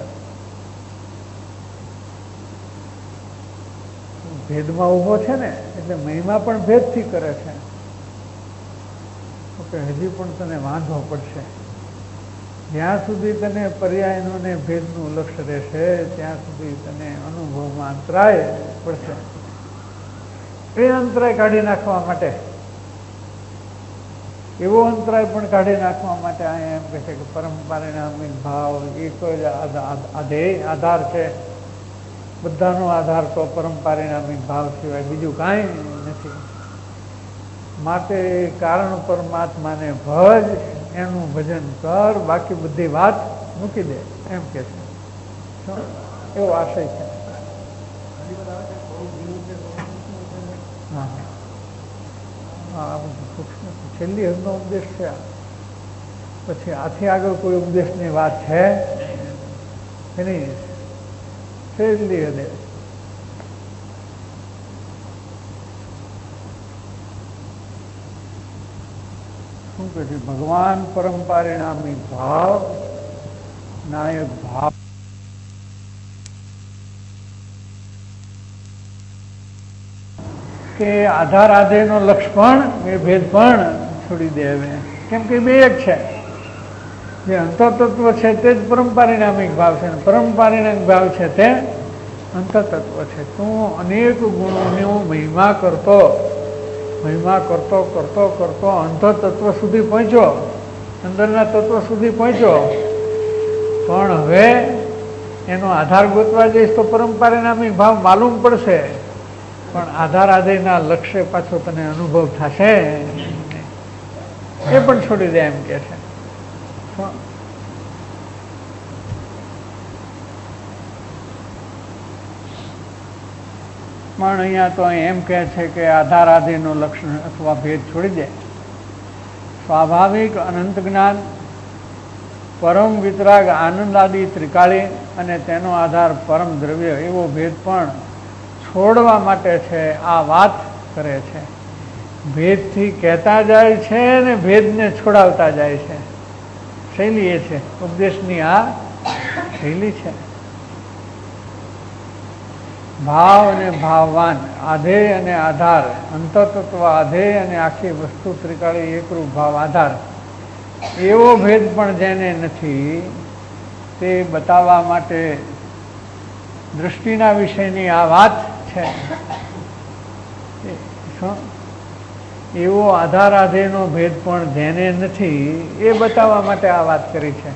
ભેદમાં ઊભો છે ને એટલે મહિમા પણ ભેદથી કરે છે. કે હજી પણ તને વાંધો પડશે. જ્યાં સુધી તને પર્યાયનું ને ભેદનું લક્ષ્ય રહેશે ત્યાં સુધી તને અનુભવમાં અંતરાય પડશે. એ અંતરાય કાઢી નાખવા માટે, એવો અંતરાય પણ કાઢી નાખવા માટે અહીંયા એમ કહે છે કે પરમ પારિણામિક ભાવ એ કોઈ આધાર છે. બધાનો આધાર તો પરમ પારિણામિક ભાવ સિવાય બીજું કાંઈ નથી. માટે કારણ પરમાત્માને ભજ, એનું ભજન કર, બાકી બધી વાત મૂકી દે એમ કે છે. એવો આશય છે. છેલ્લી હદનો ઉપદેશ છે. પછી આથી આગળ કોઈ ઉપદેશની વાત છે કે નહીં? છેલ્લી હદે શું કહે છે? ભગવાન પરમ પારિણામિક ભાવ, નાયક ભાવ, કે આધાર આધેયનો લક્ષ પણ એ ભેદ પણ છોડી દે હવે. કેમ કે બે એક છે. જે અંતતત્વ છે તે જ પરમ પારિણામિક ભાવ છે, અને પરમ પારિણામિક ભાવ છે તે અંતતત્વ છે. તું અનેક ગુણોનો મહિમા કરતો અંતતત્વ સુધી પહોંચ્યો, અંદરના તત્વ સુધી પહોંચ્યો, પણ હવે એનો આધાર ગોતવા જઈશ તો પરમ પારિણામિક ભાવ માલુમ પડશે, પણ આધાર આધેયના લક્ષ્ય પાછો તને અનુભવ થશે એ પણ છોડી દે એમ કે છે. પણ અહીંયા તો એમ કહે છે કે આધાર આધેયનું લક્ષણ અથવા ભેદ છોડી દે. સ્વાભાવિક અનંત જ્ઞાન, પરમ વિતરાગ આનંદાદી ત્રિકાળી અને તેનો આધાર પરમ દ્રવ્ય એવો ભેદ પણ છોડવા માટે છે આ વાત કરે છે. ભેદથી કહેતા જાય છે ને ભેદને છોડાવતા જાય છે. શૈલી એ છે ઉપદેશની, આ શૈલી છે. ભાવ અને ભાવવાન, આધેય અને આધાર, અંતતત્વ આધેય અને આખી વસ્તુ ત્રિકાળી એકરૂપ ભાવ આધાર એવો ભેદ પણ જેને નથી તે બતાવવા માટે દૃષ્ટિના વિષયની આ વાત છે. એવો આધાર આધેયનો ભેદ પણ જેને નથી એ બતાવવા માટે આ વાત કરી છે.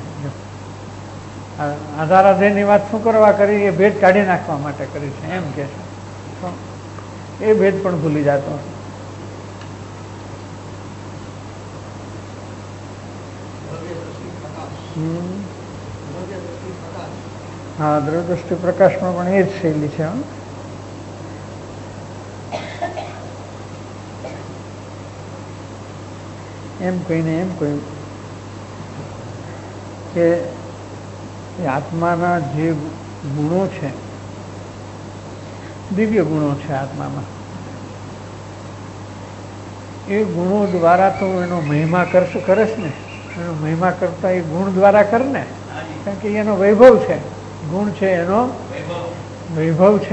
આધાર આધેયની વાત શું કરવા કરી? એ ભેદ કાઢી નાખવા માટે કરી છે એમ કે છે. એ ભેદ પણ ભૂલી જતો. હા, દ્રવ્યદૃષ્ટિ પ્રકાશમાં પણ એ જ શૈલી છે. એમ કહીને એમ કહ્યું કે આત્માના જે ગુણો છે, દિવ્ય ગુણો છે આત્મામાં, એ ગુણો દ્વારા તો એનો મહિમા કરે ને. એનો મહિમા કરતા એ ગુણ દ્વારા કર ને, કારણ કે એનો વૈભવ છે. ગુણ છે એનો વૈભવ છે.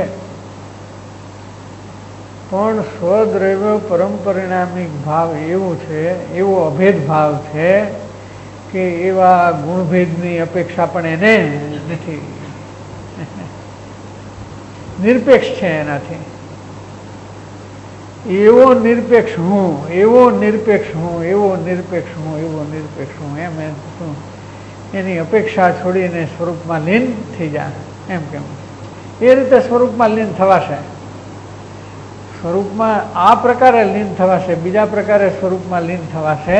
પણ સ્વદ્રવ્ય પરમ પરિણામિક ભાવ એવો છે, એવો અભેદ ભાવ છે કે એવા ગુણભેદની અપેક્ષા પણ એને નથી. નિરપેક્ષ છે એનાથી. એવો નિરપેક્ષ હું, એવો નિરપેક્ષ હું, એવો નિરપેક્ષ હું, એવો નિરપેક્ષ હું, એમ એની અપેક્ષા છોડીને સ્વરૂપમાં લીન થઈ જાય એમ કેમ. એ રીતે સ્વરૂપમાં લીન થવાશે. સ્વરૂપમાં આ પ્રકારે લીન થવાશે, બીજા પ્રકારે સ્વરૂપમાં લીન થવાશે.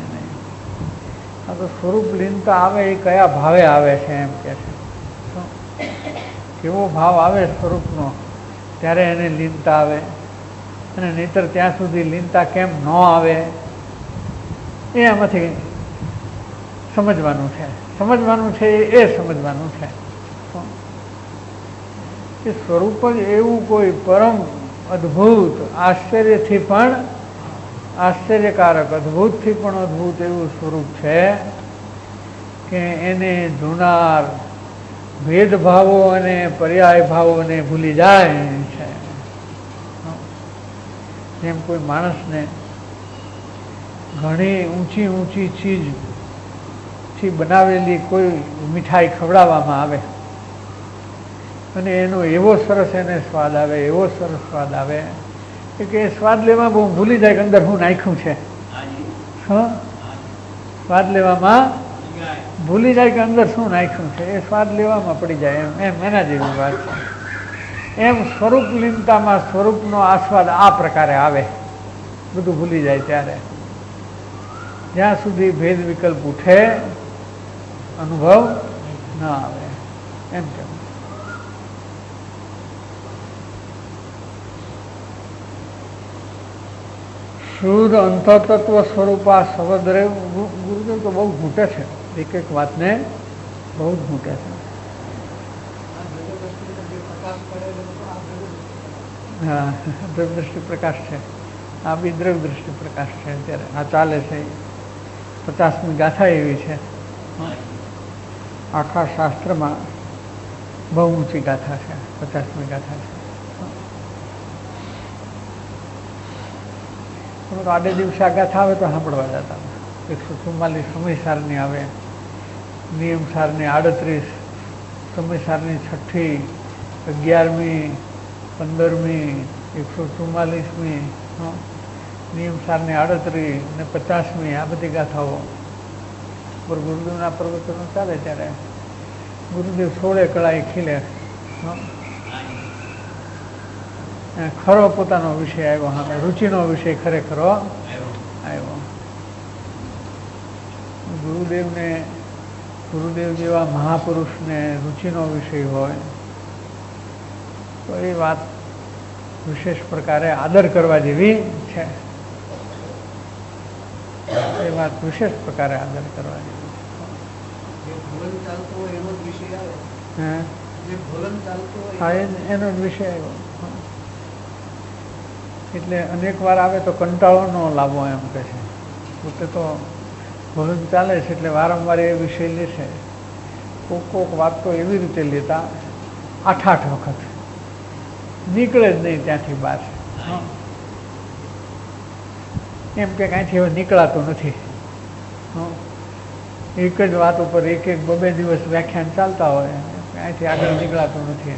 આ તો સ્વરૂપ લીનતા આવે એ કયા ભાવે આવે છે એમ કે છે. કેવો ભાવ આવે સ્વરૂપનો ત્યારે એને લીનતા આવે, અને નહીતર ત્યાં સુધી લીનતા કેમ ન આવે એ આમાંથી સમજવાનું છે. સમજવાનું છે એ સમજવાનું છે કે સ્વરૂપ જ એવું કોઈ પરમ અદ્ભુત, આશ્ચર્યથી પણ આશ્ચર્યકારક, અદ્ભુતથી પણ અદ્ભુત એવું સ્વરૂપ છે કે એને જોનાર ભેદભાવો અને પર્યાય ભાવોને ભૂલી જાય છે. જેમ કોઈ માણસને ઘણી ઊંચી ઊંચી ચીજથી બનાવેલી કોઈ મીઠાઈ ખવડાવવામાં આવે અને એનો એવો સરસ એને સ્વાદ આવે, એવો સરસ સ્વાદ આવે કે સ્વાદ લેવા બહુ ભૂલી જાય કે અંદર હું નાખ્યું છે. હા, સ્વાદ લેવામાં ભૂલી જાય કે અંદર શું નાખ્યું છે, એ સ્વાદ લેવામાં પડી જાય એમ એના જેવી વાત છે. એમ સ્વરૂપ લીનતામાં સ્વરૂપનો આસ્વાદ આ પ્રકારે આવે, બધું ભૂલી જાય ત્યારે. જ્યાં સુધી ભેદ વિકલ્પ ઉઠે અનુભવ ન આવે એમ કેમ. શુદ્ધ અંતતત્વ સ્વરૂપા સવદ્રેવ. ગુરુદેવ તો બહુ ઘૂંટે છે, એક એક વાતને બહુ જ ઘૂંટે છે. હા, દ્રવ દ્રષ્ટિ પ્રકાશ છે, આ બી દ્રવ દ્રષ્ટિ પ્રકાશ છે. અત્યારે આ ચાલે છે 50મી ગાથા એવી છે. આખા શાસ્ત્રમાં બહુ ઊંચી ગાથા છે, 50મી ગાથા છે. આડે દિવસે આ ગાથા આવે તો સાંભળવા જતા. 144 સમયસારની આવે, નિયમસારની 38, સમયસારની 6ઠી, 11મી, 15મી, 144મી, નિયમસારની 38 ને 50મી, આ બધી ગાથાઓ પર ગુરુદેવના પ્રવચનો ચાલે ત્યારે ગુરુદેવ 16 કળાએ ખીલે. ખરો પોતાનો વિષય આવ્યો, હા, રુચિનો વિષય ખરેખરો આવ્યો. ગુરુદેવ જેવા મહાપુરુષને રુચિનો વિષય હોય તો એ વાત વિશેષ પ્રકારે આદર કરવા જેવી છે. એ વાત વિશેષ પ્રકારે આદર કરવા જેવી છે. એનો જ વિષય આવ્યો એટલે અનેક વાર આવે તો કંટાળો ન લાવવો એમ કહે છે. પોતે તો ભોજન ચાલે છે એટલે વારંવાર એ વિષય લે છે. કોક વાત તો એવી રીતે લેતા 8 વખત નીકળે જ નહીં ત્યાંથી બહાર. એમ કે કાંઈથી હવે નીકળાતું નથી. એક જ વાત ઉપર એક 2 દિવસ વ્યાખ્યાન ચાલતા હોય, અહીંથી આગળ નીકળાતું નથી.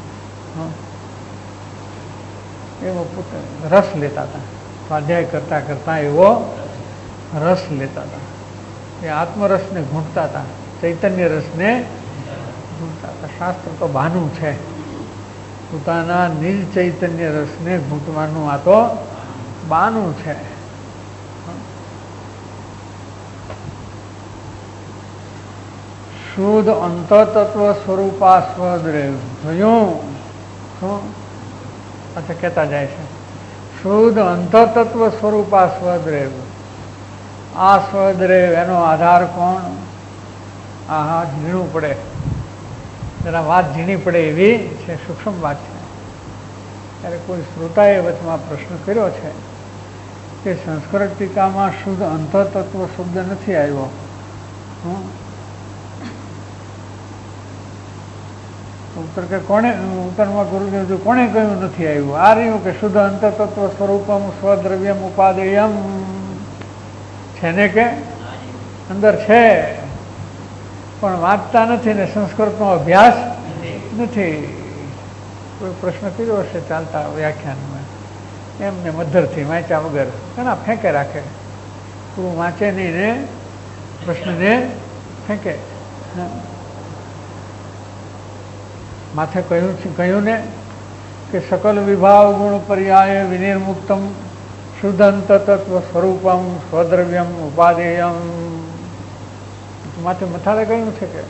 એવો પોતે રસ લેતા હતા, સ્વાધ્યાય કરતા કરતા એવો રસ લેતા હતા. એ આત્મરસને ઘૂંટતા હતા, ચૈતન્ય રસને ઘૂંટતા હતા. શાસ્ત્ર તો બહાનું છે, પોતાના નિજ ચૈતન્ય રસને ઘૂંટવાનું આ તો બહાનું છે. શુદ્ધ અંતતત્વ સ્વરૂપા સ્વદ્રેવ. જોયું શું અચ્છા કહેતા જાય છે, શુદ્ધ અંતતત્વ સ્વરૂપા સ્વદ્રેવ. આ સ્વદ્રેવ એનો આધાર કોણ? હા, ઝીણું પડે, જરા વાત ઝીણી પડે એવી છે, સૂક્ષ્મ વાત છે. ત્યારે કોઈ શ્રોતાએ વચમાં પ્રશ્ન કર્યો છે કે સંસ્કૃત ટીકામાં શુદ્ધ અંતતત્વ શબ્દ નથી આવ્યો. ઉત્તર કે કોણે? ઉત્તરમાં ગુરુદેવ કોણે કહ્યું નથી આવ્યું? આ રહ્યું કે શુદ્ધ અંતતત્વ સ્વરૂપમ સ્વદ્રવ્યમ ઉપાદેયમ છે ને, કે અંદર છે પણ વાંચતા નથી ને સંસ્કૃતનો અભ્યાસ નથી. કોઈ પ્રશ્ન કર્યો હશે ચાલતા વ્યાખ્યાનમાં, એમને મધ્ધરથી વાંચ્યા વગર એના ફેંકે રાખે, પૂરું વાંચે નહીં ને પ્રશ્નને ફેંકે. માથે કહ્યું ને કે સકલ વિભાવ ગુણ પર્યાય વિનિર્મુક્તમ શુદ્ધ અંતતત્વ સ્વરૂપમ સ્વદ્રવ્યમ ઉપાદેયમ. માથે મથાળે કહ્યું છે કે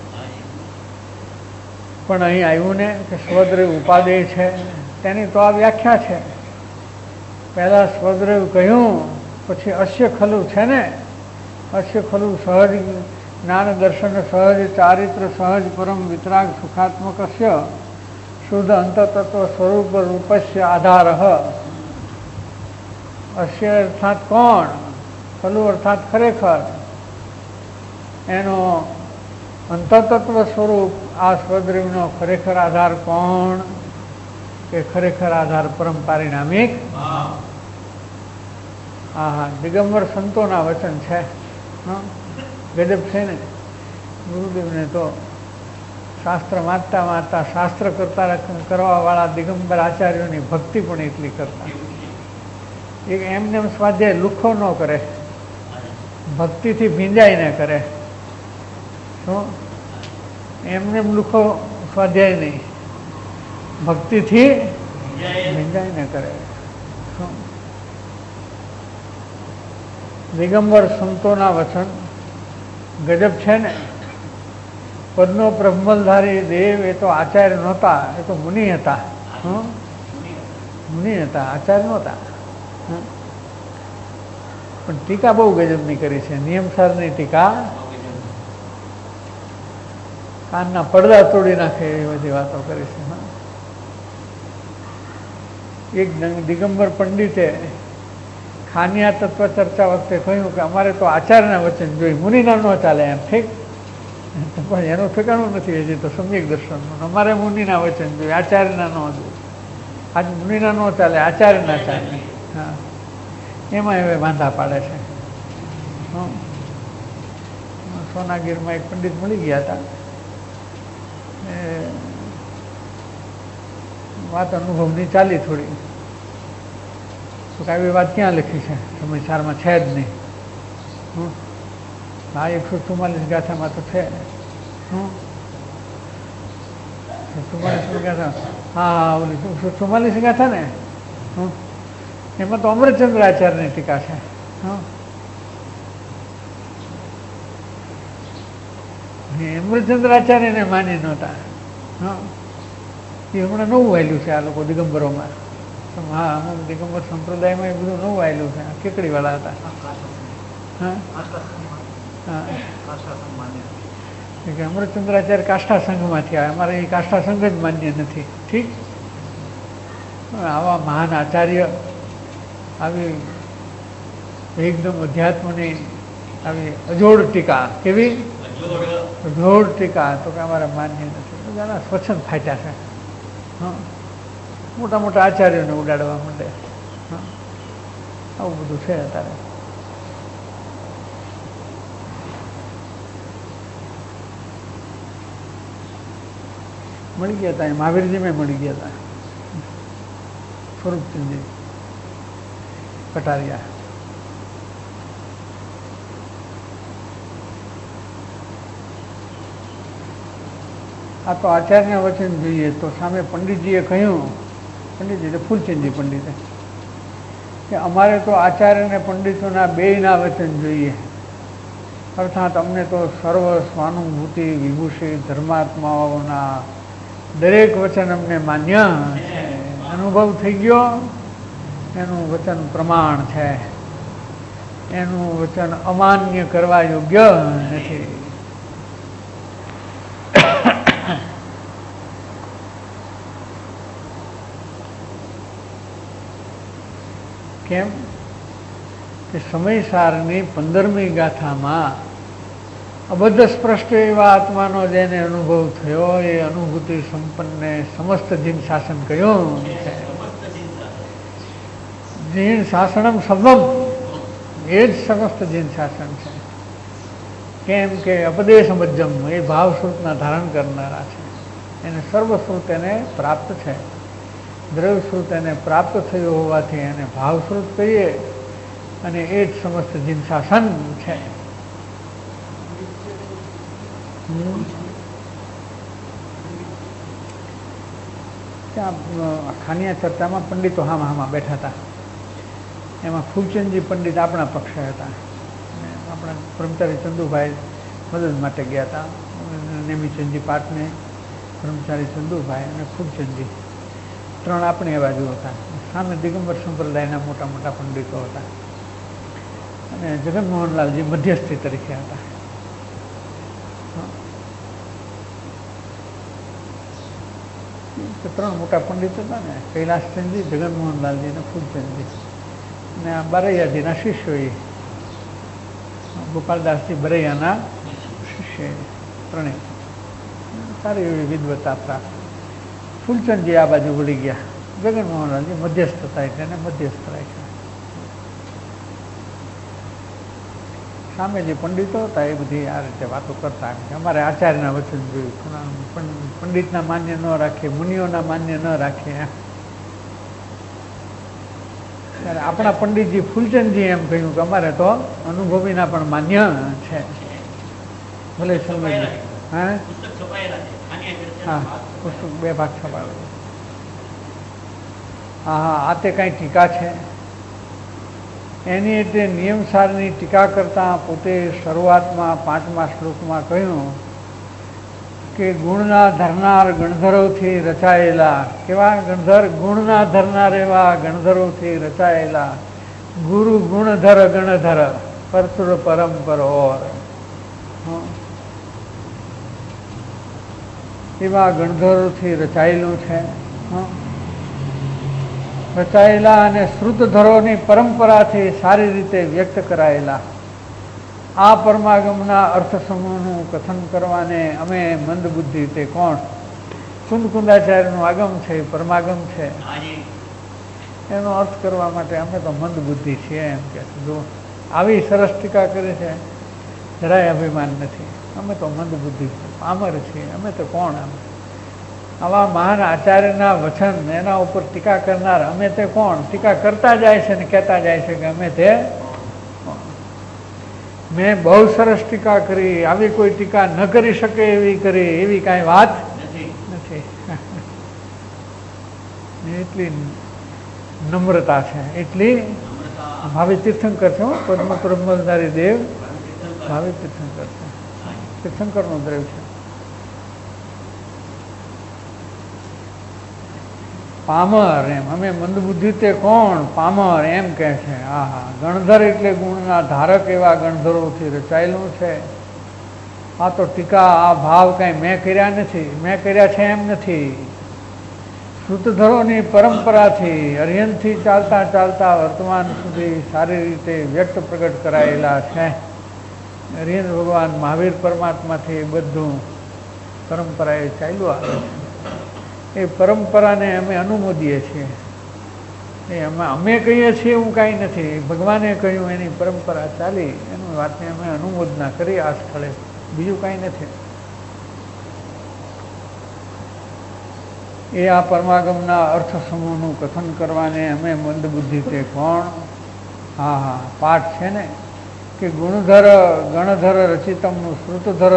પણ અહીં આવ્યું ને કે સ્વદ્રવ ઉપાદેય છે, તેની તો આ વ્યાખ્યા છે. પહેલાં સ્વદ્રવ કહ્યું, પછી અસ્ય ખલું છે ને, અસ્ય ખલું સહજ જ્ઞાન દર્શન સહજ ચારિત્ર સહજ પરમ વિતરાગ સુખાત્મકસ્ય શુદ્ધ અંતતત્વ સ્વરૂપ રૂપસ્ય આધાર. અસ્ય અર્થાત કોણ? ખલુ અર્થાત ખરેખર. એનો અંતતત્વ સ્વરૂપ આ સ્વદ્રવનો ખરેખર આધાર કોણ? કે ખરેખર આધાર પરમ પારિણામિક. હા, દિગંબર સંતોના વચન છે. ગજબ છે ને. ગુરુદેવને તો શાસ્ત્ર વાંચતા વાંચતા શાસ્ત્ર કરવા વાળા દિગંબર આચાર્યોની ભક્તિ પણ એટલી કરતા. એક એમને એમ સ્વાધ્યાય લુખ્ખો ન કરે, ભક્તિથી ભીંજાઈને કરે. શું? એમને એમ લુખ્ખો સ્વાધ્યાય નહીં, ભક્તિથી ભીંજાઈને કરે. શું? દિગંબર સંતોના વચન ગજબ છે ને. પદ્મો બ્રહ્મલધારી દેવ એ તો આચાર્ય નહોતા, એ તો મુનિ હતા. મુનિ હતા, આચાર્ય નહોતા. પણ ટીકા બહુ ગજબની કરી છે. નિયમસારની ટીકા કાનના પડદા તોડી નાખે એવી બધી વાતો કરી છે. એક દિગંબર પંડિતે ખાનિયા તત્વ ચર્ચા વખતે કહ્યું કે અમારે તો આચાર્યના વચન જોઈએ, મુનિના ન ચાલે. એમ ઠીક, પણ એનું ઠેકાણું નથી હજી તો સમ્યક દર્શનનું. અમારે મુનિના વચન જોઈએ, આચાર્યના ન જોઈએ. આજ મુનિના ન ચાલે, આચાર્યના ચાલે. હા, એમાં હવે વાંધા પાડે છે. સોનાગીરમાં એક પંડિત મળી ગયા હતા. વાત અનુભવની ચાલી થોડી. તો આવી વાત ક્યાં લખી છે? સમાચારમાં છે જ નહીં. હા, 144 ગાથામાં તો છે. 144 ગાથા. હા, ઓલી 144 ગાથા ને, એમાં તો અમરચંદ્ર આચાર્યની ટીકા છે. અમરચંદ્ર આચાર્યને માની નહોતા. એ હમણાં નવું વાયલું છે આ લોકો દિગંબરોમાં. હા, અમુક દિગંબર સંપ્રદાયમાં એ બધું નવું વાયલું છે. કેકડીવાળા હતા. હા, કે અમરચંદ્રાચાર્ય કાષ્ઠા સંઘમાંથી આવે. અમારે એ કાષ્ઠા સંઘ જ માન્ય નથી. ઠીક, આવા મહાન આચાર્ય આવી એકદમ અધ્યાત્મની આવી અજોડ ટીકા, કેવી અજોડ ટીકા, તો કે અમારે માન્ય નથી. બધાના સ્વચ્છંદ ફાટ્યા છે. મોટા મોટા આચાર્યોને ઉડાડવા માંડે. આવું બધું છે અત્યારે. મળી ગયા હતા, મહાવીરજી મેં મળી ગયા હતા. સ્વરૂપચંદજી કટારિયા. આ તો આચાર્યના વચન જોઈએ. તો સામે પંડિતજીએ કહ્યું, પંડિતજી એટલે ફૂલચંદજી પંડિતે, કે અમારે તો આચાર્ય અને પંડિતોના બેયના વચન જોઈએ. અર્થાત અમને તો સર્વ સ્વાનુભૂતિ વિભૂષિત ધર્માત્માઓના દરેક વચન અમને માન્ય છે. અનુભવ થઈ ગયો, એનું વચન પ્રમાણ છે. એનું વચન અમાન્ય કરવા યોગ્ય નથી. કેમ કે સમયસારની 15મી ગાથામાં અબદ્ધ સ્પષ્ટ એવા આત્માનો જેને અનુભવ થયો એ અનુભૂતિ સંપન્નને સમસ્ત જીન શાસન કહ્યું છે. જીન શાસનમ શબ્દમ, એ જ સમસ્ત જીન શાસન છે. કેમ કે અપદેશ મજ્જમ એ ભાવશ્રુતના ધારણ કરનારા છે. એને સર્વશ્રુત એને પ્રાપ્ત છે. દ્રવ્યશ્રુત એને પ્રાપ્ત થયું હોવાથી એને ભાવશ્રુત કહીએ, અને એ જ સમસ્ત જીન શાસન છે. ત્યાં ખાનિયા ચર્ચામાં પંડિતો હામાં બેઠા હતા. એમાં ફૂલચંદજી પંડિત આપણા પક્ષે હતા. આપણા બ્રહ્મચારી ચંદુભાઈ મદદ માટે ગયા હતા. નેમિચંદજી પાટને, બ્રહ્મચારી ચંદુભાઈ અને ફૂલચંદજી, 3 આપણી બાજુ હતા. સામે દિગંબર સંપ્રદાયના મોટા મોટા પંડિતો હતા. અને જગનમોહનલાલજી મધ્યસ્થી તરીકે હતા. તો 3 મોટા પંડિત હતા ને, કૈલાસચંદજી, જગનમોહનલાલજી અને ફૂલચંદજી. અને આ બરૈયાજીના શિષ્યો, ગોપાલદાસજી બરૈયાના શિષ્ય, 3 સારી એવી વિદ્વતા પ્રાપ્ત. ફૂલચંદજી આ બાજુ વળી ગયા. જગનમોહનલાલજી મધ્યસ્થ હતા એટલે એને મધ્યસ્થ રાખ્યા. સામે જે પંડિતો હતા એ બધી આ રીતે વાતો કરતા કે અમારે આચાર્યના વચન જોયું, પંડિતના માન્ય ન રાખીએ, મુનિઓના માન્ય ન રાખીએ. ત્યારે આપણા પંડિતજી ફૂલચંદજી એમ કહ્યું કે અમારે તો અનુભવીના પણ માન્ય છે. ભલે સમજ. હા હા, પુસ્તક 2 ભાગ છપાયેલો. હા હા, આ તે કાંઈ ટીકા છે એની એટલે નિયમસારની ટીકા કરતાં પોતે શરૂઆતમાં 5મા શ્લોકમાં કહ્યું કે ગુણના ધરનાર ગણધરોથી રચાયેલા, કેવા ગણધર? ગુણના ધરનાર એવા ગણધરોથી રચાયેલા, ગુરુ ગુણધર ગણધર પરચુર પરંપર ઓર, એવા ગણધરોથી રચાયેલું છે. રચાયેલા અને શ્રુતધરોની પરંપરાથી સારી રીતે વ્યક્ત કરાયેલા આ પરમાગમના અર્થ સમૂહનું કથન કરવાને અમે મંદબુદ્ધિ, તે કોણ? કુંદકુંદાચાર્યનું આગમ છે, પરમાગમ છે, એનો અર્થ કરવા માટે અમે તો મંદબુદ્ધિ છીએ એમ કે જો આવી સરસ ટીકા કરી છે, જરાય અભિમાન નથી. અમે તો મંદબુદ્ધિ પામર છીએ, અમે તો કોણ? આવા મહાન આચાર્યના વચન એના ઉપર ટીકા કરનાર અમે તે કોણ? ટીકા કરતા જાય છે ને કહેતા જાય છે કે અમે તે. મેં બહુ સરસ ટીકા કરી, આવી કોઈ ટીકા ન કરી શકે એવી કરી, એવી કાંઈ વાત નથી. એટલી નમ્રતા છે, એટલી. ભાવિ તીર્થંકર છે, પદ્મ બ્રહ્મધારી દેવ ભાવિ તીર્થંકર છે, તીર્થંકરનો દ્રવ છે. પામર એમ, અમે મંદબુદ્ધિ તે કોણ? પામર એમ કહે છે. હા હા, ગણધર એટલે ગુણના ધારક એવા ગણધરોથી રચાયેલું છે. આ તો ટીકા, આ ભાવ કાંઈ મેં કર્યા નથી, મેં કર્યા છે એમ નથી. શ્રુતધરોની પરંપરાથી અર્યનથી ચાલતા ચાલતા વર્તમાન સુધી સારી રીતે વ્યક્ત પ્રગટ કરાયેલા છે. અર્યન ભગવાન મહાવીર પરમાત્માથી બધું પરંપરાએ ચાલ્યું આવે છે. એ પરંપરાને અમે અનુમોદીએ છીએ. એ અમે કહીએ છીએ એવું કાંઈ નથી, ભગવાને કહ્યું એની પરંપરા ચાલી, એની વાતને અમે અનુમોદના કરી આ સ્થળે, બીજું કાંઈ નથી. એ આ પરમાગમના અર્થ સમૂહનું કથન કરવાને અમે મંદબુદ્ધિ તે કોણ? હા હા, પાઠ છે ને કે ગુણધર ગણધર રચિતમનું શ્રુતધર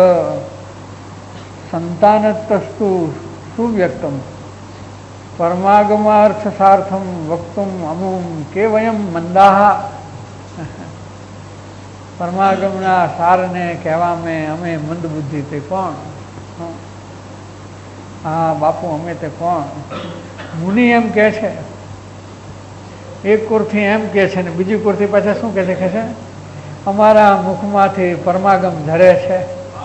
સંતાનતસ્તુ સુવ્યક્તમ પરમાગમાર્થ સાર્થમ વક્તુમ અમુમ કે વયમ મંદાહ. પરમાગમના સારને કહેવામાં અમે મંદબુદ્ધિ તે કોણ? હા બાપુ, અમે તે કોણ? મુનિ એમ કહે છે, એક કોરથી એમ કહે છે ને બીજી કોરથી પાછા શું કહે છે? અમારા મુખમાંથી પરમાગમ ધરે છે,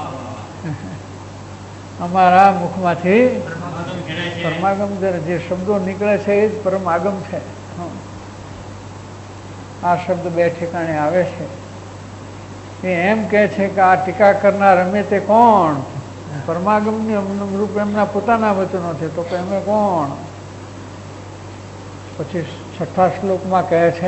અમારા મુખમાંથી પરમાગમ જે શબ્દો નીકળે છે એ જ પરમાગમ છે. આ શબ્દ 2 ઠેકાણે આવે છે. એ એમ કહે છે કે આ ટીકા કરનાર અમે તે કોણ? પરમાગમની રૂપ એમના પોતાના વચનો છે, તો કે અમે કોણ? પછી 6થા શ્લોકમાં કહે છે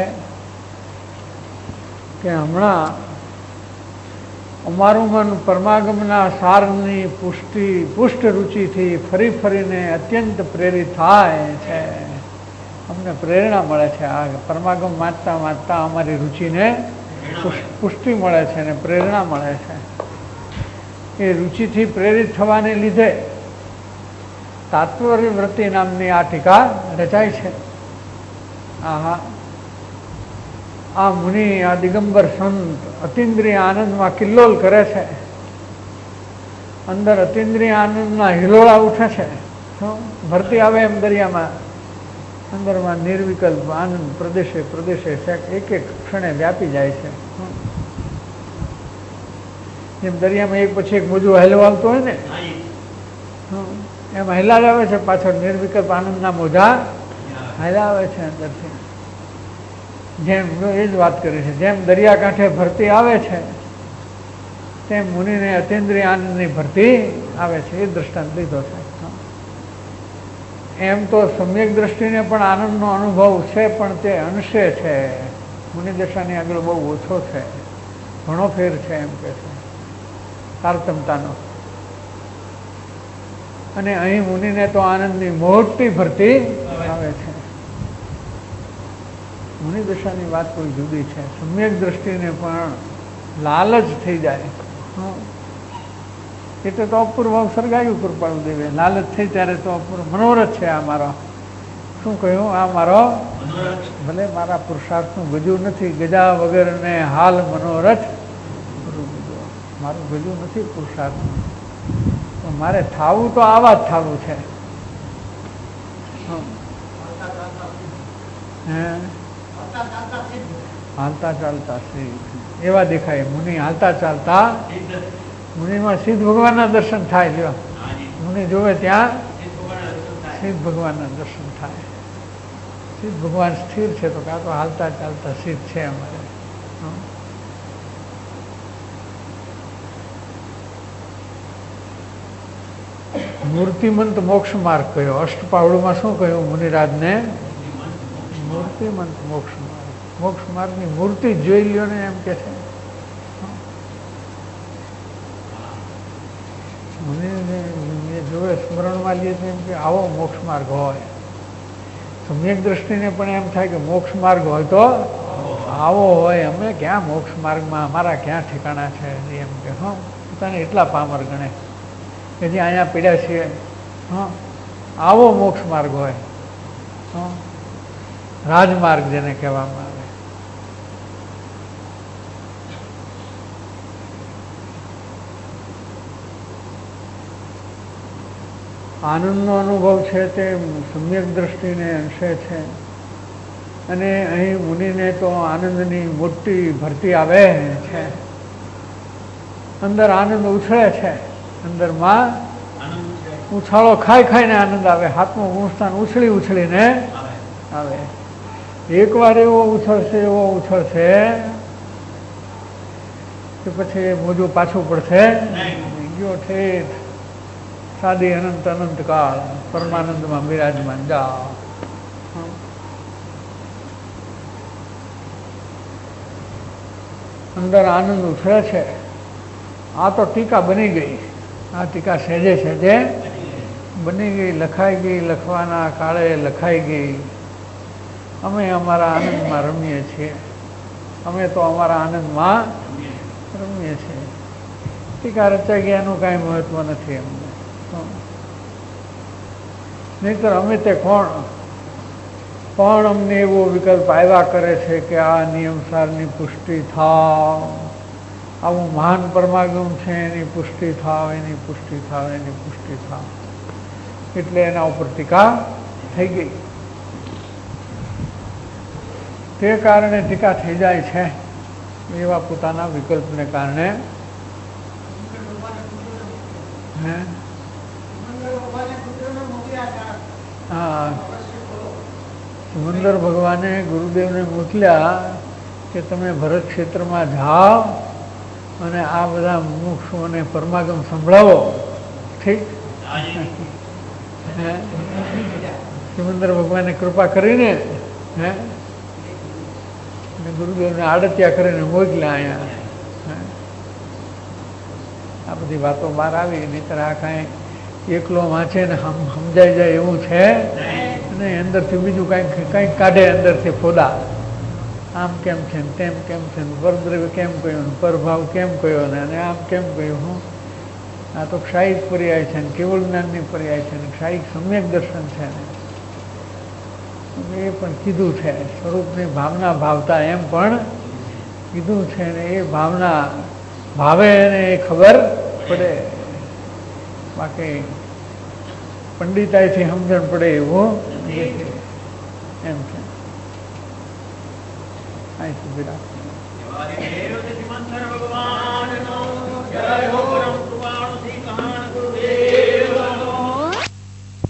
કે હમણાં અમારું મન પરમાગમના સારની પુષ્ટ રુચિથી ફરી ફરીને અત્યંત પ્રેરિત થાય છે. અમને પ્રેરણા મળે છે. આ પરમાગમ વાંચતા વાંચતા અમારી રુચિને પુષ્ટિ મળે છે અને પ્રેરણા મળે છે. એ રુચિથી પ્રેરિત થવાને લીધે તાત્પર્યવૃત્તિ નામની આ ટીકા રચાય છે. આહા, આ મુનિ, આ દિગંબર સંત અતિન્દ્રિય આનંદમાં કિલ્લોલ કરે છે, અંદર અતિન્દ્રિય આનંદના હિલોળા ઉઠે છે. ભરતી આવે એમ દરિયામાં, અંદરમાં નિર્વિકલ્પ આનંદ પ્રદેશે પ્રદેશે એક એક ક્ષણે વ્યાપી જાય છે. જેમ દરિયામાં એક પછી એક મોજું હલવાતું હોય ને, એમ હલાવે છે પાછળ નિર્વિકલ્પ આનંદના મોજા હલાવે છે અંદરથી. જેમ એ જ વાત કરી છે, જેમ દરિયાકાંઠે ભરતી આવે છે તેમ મુનિને અતિન્દ્રિય આનંદની ભરતી આવે છે. એ દ્રષ્ટાંત લીધો છે. એમ તો સમ્યક દ્રષ્ટિને પણ આનંદનો અનુભવ છે, પણ તે અંશે છે. મુનિદશાની આગળ બહુ ઓછો છે, ઘણો ફેર છે એમ કે છે તારતમતાનો. અને અહીં મુનિને તો આનંદની મોટી ભરતી આવે છે. મુનિ દશાની વાત કોઈ જુદી છે. સમ્યક દ્રષ્ટિને પણ લાલચ થઈ જાય એટલે તો અપૂર્વ સર્ગાયું કૃપાળુ દેવે. લાલચ થઈ ત્યારે તો અપૂર્વ મનોરથ છે આ મારો. શું કહ્યું? આ મારો ભલે મારા પુરુષાર્થનું ગજું નથી. ગજા વગરને હાલ મનોરથ મારું ગજું નથી પુરુષાર્થનું. મારે થાવું તો આવા જ થાવું છે. હાલતા ચાલતા સિદ્ધ એવા દેખાય. મુનિ હાલતા ચાલતા મુનિમાં સિદ્ધ ભગવાનના દર્શન થાય. લ્યો, મુનિ જોવે ત્યાં સિદ્ધ ભગવાનના દર્શન થાય. સિદ્ધ ભગવાન સ્થિર છે તો કાં તો હાલતા ચાલતા સિદ્ધ છે અમારે. મૂર્તિમંત મોક્ષ માર્ગ કયો? અષ્ટપાવડુમાં શું કહ્યું મુનિરાજને? મૂર્તિમંત મોક્ષ માર્ગ. મોક્ષ માર્ગની મૂર્તિ જોઈ લ્યો ને એમ કે છે. મુનિને જોવે સ્મરણમાં લઈએ તો એમ કે આવો મોક્ષ માર્ગ હોય. સમ્યક દ્રષ્ટિને પણ એમ થાય કે મોક્ષ માર્ગ હોય તો આવો હોય. અમે ક્યાં મોક્ષ માર્ગમાં, અમારા ક્યાં ઠેકાણા છે એમ કે પોતાને એટલા પામર ગણે કે જે અહીંયા પીડ્યા છીએ. આવો મોક્ષ માર્ગ હોય. રાજમાર્ગ જેને કહેવામાં આવે. આનંદનો અનુભવ છે તે સમ્યક દ્રષ્ટિને અંશે છે. અને અહીં મુનિને તો આનંદની મોટી ભરતી આવે છે. અંદર આનંદ ઉછળે છે. અંદરમાં ઉછાળો ખાઈને આનંદ આવે. હાથમાં ગુણસ્થાન ઉછળી ઉછળીને આવે. એકવાર એવો ઉછળશે કે પછી મોજું પાછું પડશે. ગયો ઠેઠ સાદી અનંત અનંત કાળ પરમાનંદમાં બિરાજમાન જાઓ. અંદર આનંદ ઉછળે છે. આ તો ટીકા બની ગઈ. આ ટીકા સહેજે સહેજે બની ગઈ, લખાઈ ગઈ. લખવાના કાળે લખાઈ ગઈ. અમે અમારા આનંદમાં રમીએ છીએ. અમે તો અમારા આનંદમાં રમીએ છીએ. ટીકા રચાઈ ગયાનું કાંઈ મહત્વ નથી અમને. નહીતર અમે તે કોણ? પણ અમને એવો વિકલ્પ આવ્યા કરે છે કે આ નિયમસારની પુષ્ટિ થાવ, આવું મહાન પરમાગમ છે એની પુષ્ટિ થાવ, એની પુષ્ટિ થાવ, એની પુષ્ટિ થાવ. એટલે એના ઉપર ટીકા થઈ ગઈ. તે કારણે ટીકા થઈ જાય છે. એવા પોતાના વિકલ્પને કારણે સુમંદર ભગવાને ગુરુદેવને મોકલ્યા કે તમે ભરત ક્ષેત્રમાં જાઓ અને આ બધા મુમુક્ષુઓને પરમાગમ સંભળાવો. ઠીક. સુમંદર ભગવાને કૃપા કરીને ગુરુદેવને આડત્યા કરીને મોકલ્યા અહીંયા. આ બધી વાતો બહાર આવી. નહીંતર આ કાંઈ એકલો વાંચે ને સમજાઈ જાય એવું છે અને અંદરથી બીજું કંઈક કાઢે. અંદરથી ફોડા. આમ કેમ છે ને તેમ કેમ છે ને પરદ્રવ્ય કેમ કહ્યું ને પરભાવ કેમ કહ્યો ને અને આમ કેમ કહ્યું. આ તો ક્ષાયિક પર્યાય છે ને કેવળ જ્ઞાનની પર્યાય છે ને ક્ષાયિક સમ્યક દર્શન છે ને એ પણ કીધું છે. સ્વરૂપની ભાવના ભાવતા એમ પણ કીધું છે ને એ ભાવના ભાવે એને એ ખબર પડે. બાકી પંડિતાઈથી સમજણ પડે એવું એમ છે. અહીં સુધી રાખો.